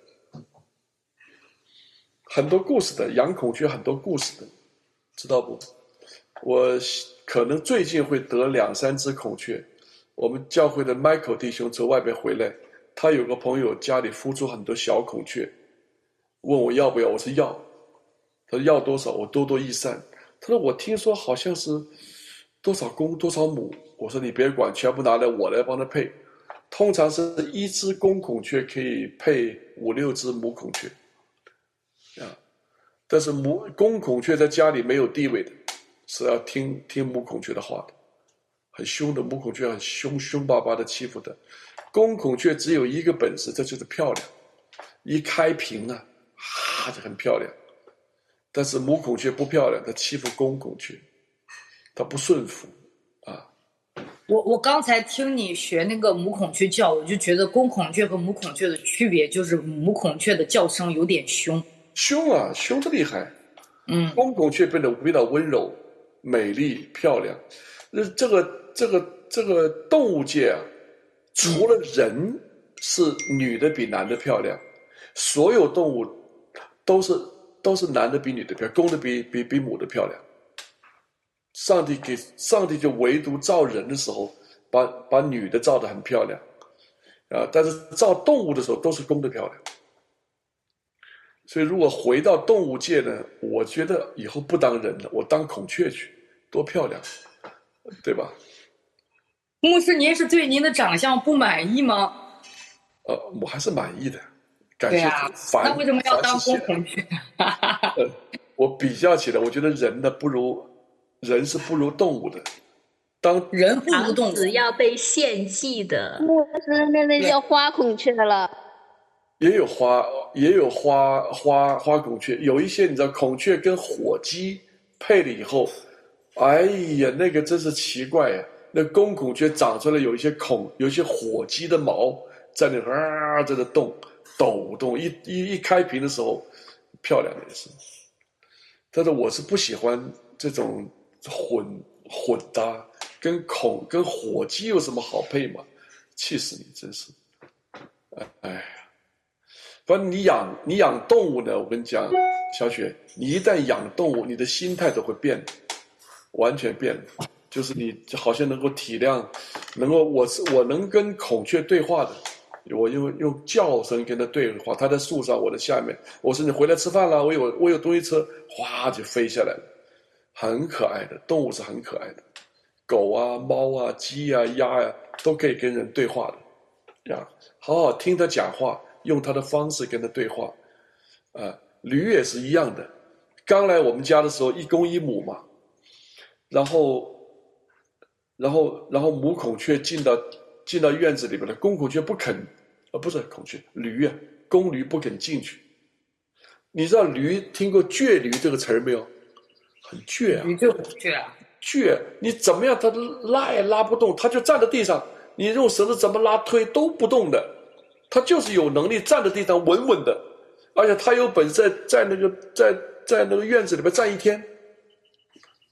[SPEAKER 1] 很多故事的，养孔雀很多故事的，知道不？我可能最近会得两三只孔雀。我们教会的 Michael 弟兄从外边回来，他有个朋友家里孵出很多小孔雀，问我要不要，我说要。他说要多少，我多多益善。他说我听说好像是多少公多少母，我说你别管，全部拿来我来帮他配。通常是一只公孔雀可以配五六只母孔雀啊，但是母公孔雀在家里没有地位的，是要听听母孔雀的话的，很凶的，母孔雀很凶，凶巴巴的欺负的。公孔雀只有一个本事，这就是漂亮，一开屏啊，哈就很漂亮。但是母孔雀不漂亮，它欺负公孔雀，它不顺服啊。
[SPEAKER 6] 我我刚才听你学那个母孔雀叫，我就觉得公孔雀和母孔雀的区别就是母孔雀的叫声有点凶，
[SPEAKER 1] 凶啊，凶得厉害。
[SPEAKER 6] 嗯，
[SPEAKER 1] 公孔雀变得比较温柔、美丽、漂亮。那这个这个这个动物界啊，除了人是女的比男的漂亮，所有动物都是都是男的比女的漂亮，公的比比比母的漂亮。上帝给上帝就唯独造人的时候，把把女的造得很漂亮，啊，但是造动物的时候都是公的漂亮。所以如果回到动物界呢，我觉得以后不当人了，我当孔雀去，多漂亮，对吧？
[SPEAKER 6] 牧师，您是对您的长相不满意吗？
[SPEAKER 1] 呃，我还是满意的，感谢。
[SPEAKER 6] 对啊，那为什么要当公孔雀？
[SPEAKER 1] 呃，我比较起来，我觉得人呢不如人是不如动物的。当
[SPEAKER 6] 人不如动物，
[SPEAKER 2] 王子要被献祭的。
[SPEAKER 7] 牧师，那那叫花孔雀了。
[SPEAKER 1] 也有花，也有花花花孔雀，有一些你知道，孔雀跟火鸡配了以后，哎呀，那个真是奇怪呀！那公孔雀长出来有一些孔，有一些火鸡的毛在那啊在那动抖动，一一一开屏的时候，漂亮的也是。但是我是不喜欢这种混混搭，跟孔跟火鸡有什么好配嘛？气死你，真是！哎呀。反正你养你养动物呢，我跟你讲，小雪，你一旦养动物，你的心态都会变，完全变，就是你好像能够体谅，能够我是我能跟孔雀对话的，我用用叫声跟它对话，它在树上，我在下面，我说你回来吃饭了，我有我有东西吃，哗就飞下来了，很可爱的动物是很可爱的，狗啊、猫啊、鸡啊、鸭呀、啊、都可以跟人对话的，呀，好好听它讲话。用他的方式跟他对话，啊，驴也是一样的。刚来我们家的时候，一公一母嘛，然后，然后，然后母孔雀进到进到院子里边了，公孔雀不肯，啊，不是孔雀，驴啊，公驴不肯进去。你知道驴听过倔驴这个词儿没有？很倔啊，
[SPEAKER 6] 驴就很倔啊，
[SPEAKER 1] 倔，你怎么样，它拉也拉不动，它就站在地上，你用绳子怎么拉推都不动的。他就是有能力站在地上稳稳的，而且他有本事在在那个在在那个院子里边站一天，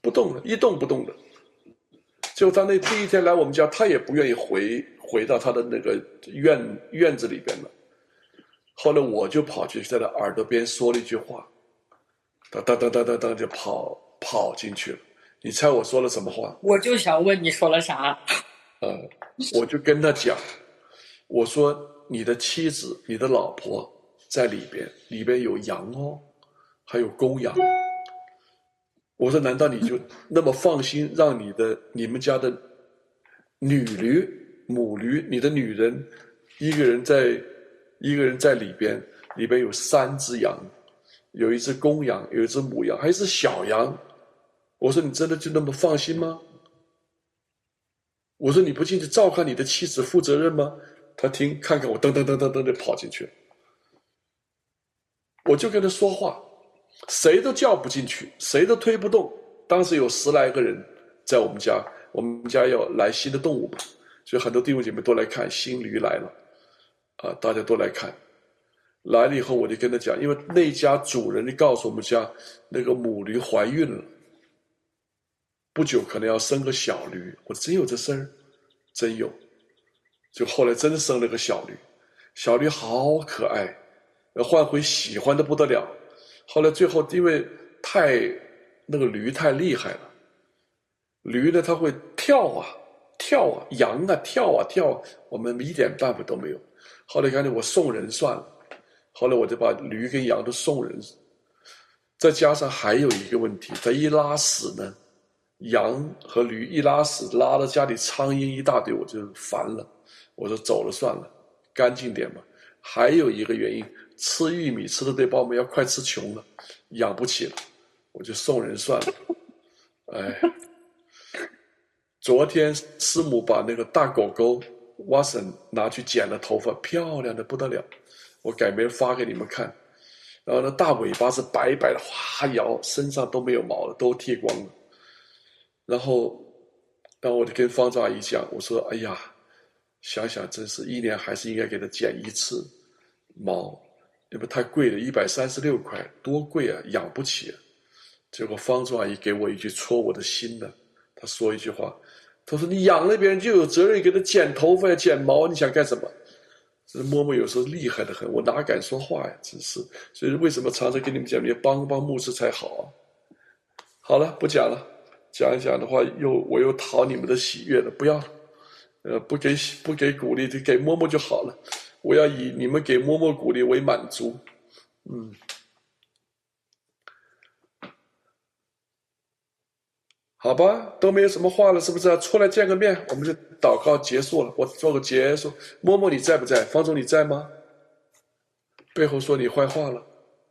[SPEAKER 1] 不动了，一动不动的。就他那第一天来我们家，他也不愿意回回到他的那个院院子里边了。后来我就跑去在他耳朵边说了一句话，当当当当当当就跑跑进去了。你猜我说了什么话？
[SPEAKER 6] 我就想问你说了啥？
[SPEAKER 1] 呃，我就跟他讲，我说你的妻子、你的老婆在里边，里边有羊哦，还有公羊。我说难道你就那么放心让你的你们家的女驴、母驴，你的女人一个人在一个人在里边，里边有三只羊，有一只公羊，有一只母羊，还有一只小羊。我说你真的就那么放心吗？我说你不进去照看你的妻子负责任吗？他听看看我噔噔噔噔噔就跑进去了。我就跟他说话，谁都叫不进去，谁都推不动。当时有十来个人在我们家，我们家要来新的动物嘛，所以很多弟兄姐妹都来看，新驴来了啊，大家都来看。来了以后我就跟他讲，因为那家主人告诉我们家那个母驴怀孕了，不久可能要生个小驴。我真有这事儿？真有。就后来真生了个小驴，小驴好可爱，焕辉喜欢的不得了。后来最后因为太那个驴太厉害了，驴呢它会跳啊跳啊，羊啊跳啊跳啊，我们一点办法都没有。后来干脆我送人算了，后来我就把驴跟羊都送人。再加上还有一个问题，它一拉屎呢，羊和驴一拉屎拉到家里苍蝇一大堆，我就烦了，我说走了算了，干净点吧。还有一个原因，吃玉米吃的对把我们要快吃穷了，养不起了，我就送人算了。哎，昨天师母把那个大狗狗瓦森拿去剪了头发，漂亮的不得了，我改明发给你们看。然后那大尾巴是白白的，哗摇，身上都没有毛了，都剃光了。然后，然后我就跟方丈阿姨讲，我说：“哎呀，想想真是一年还是应该给它剪一次毛，因为太贵了，一百三十六块，多贵啊，养不起啊。”结果方丈阿姨给我一句戳我的心呢，她说一句话，她说：“你养了别人就有责任给它剪头发呀、剪毛，你想干什么？”这嬷嬷有时候厉害得很，我哪敢说话呀，真是。所以为什么常常跟你们讲，你要帮帮牧师才好啊。好了，不讲了。讲一讲的话，又我又讨你们的喜悦了，不要了，呃，不给不给鼓励，就给默默就好了。我要以你们给默默鼓励为满足，嗯，好吧，都没有什么话了，是不是？出来见个面，我们就祷告结束了。我做个结束。默默你在不在？方总你在吗？背后说你坏话了。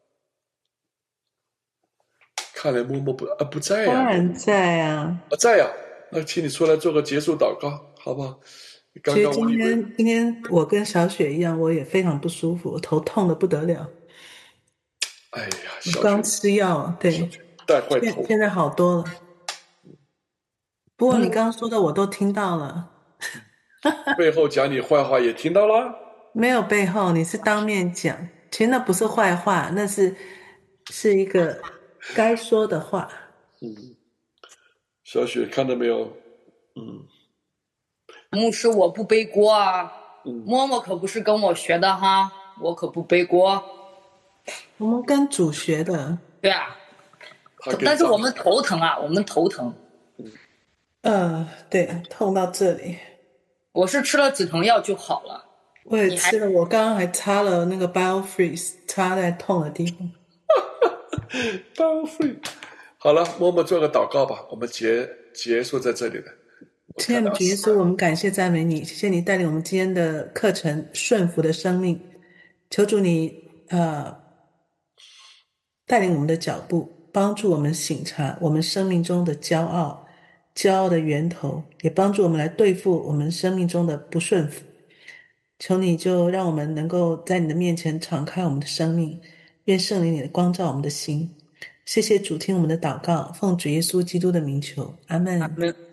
[SPEAKER 1] 看来默默不啊不在呀、啊，
[SPEAKER 8] 当然在啊，
[SPEAKER 1] 啊在呀、啊，那请你出来做个结束祷告，好不好？刚刚
[SPEAKER 8] 其实今天今天我跟小雪一样，我也非常不舒服，我头痛的不得了。
[SPEAKER 1] 哎呀，小
[SPEAKER 8] 我刚吃药，对，
[SPEAKER 1] 带坏头，
[SPEAKER 8] 现在好多了。不过你刚刚说的我都听到了，
[SPEAKER 1] 背后讲你坏话也听到了，
[SPEAKER 8] 没有背后，你是当面讲，其实那不是坏话，那是是一个该说的话。
[SPEAKER 1] 嗯，小雪看到没有？嗯，
[SPEAKER 6] 牧师我不背锅啊，
[SPEAKER 1] 嗯，
[SPEAKER 6] 嬷嬷可不是跟我学的哈，我可不背锅。
[SPEAKER 8] 我们跟主学的。
[SPEAKER 6] 对啊，但是我们头疼啊，我们头疼。
[SPEAKER 8] 呃，对，痛到这里。
[SPEAKER 6] 我是吃了止疼药就好了。
[SPEAKER 8] 我也吃了，我刚刚还擦了那个 BioFreeze， 擦在痛的地方。
[SPEAKER 1] BioFreeze， 好了，默默做个祷告吧，我们结结束在这里了。
[SPEAKER 8] 亲爱的主耶稣，我们感谢赞美你，谢谢你带领我们今天的课程顺服的生命，求主你呃带领我们的脚步，帮助我们省察我们生命中的骄傲，骄傲的源头，也帮助我们来对付我们生命中的不顺服。求你就让我们能够在你的面前敞开我们的生命，愿圣灵你光照我们的心。谢谢主，听我们的祷告，奉主耶稣基督的名求，阿们。
[SPEAKER 6] 阿们。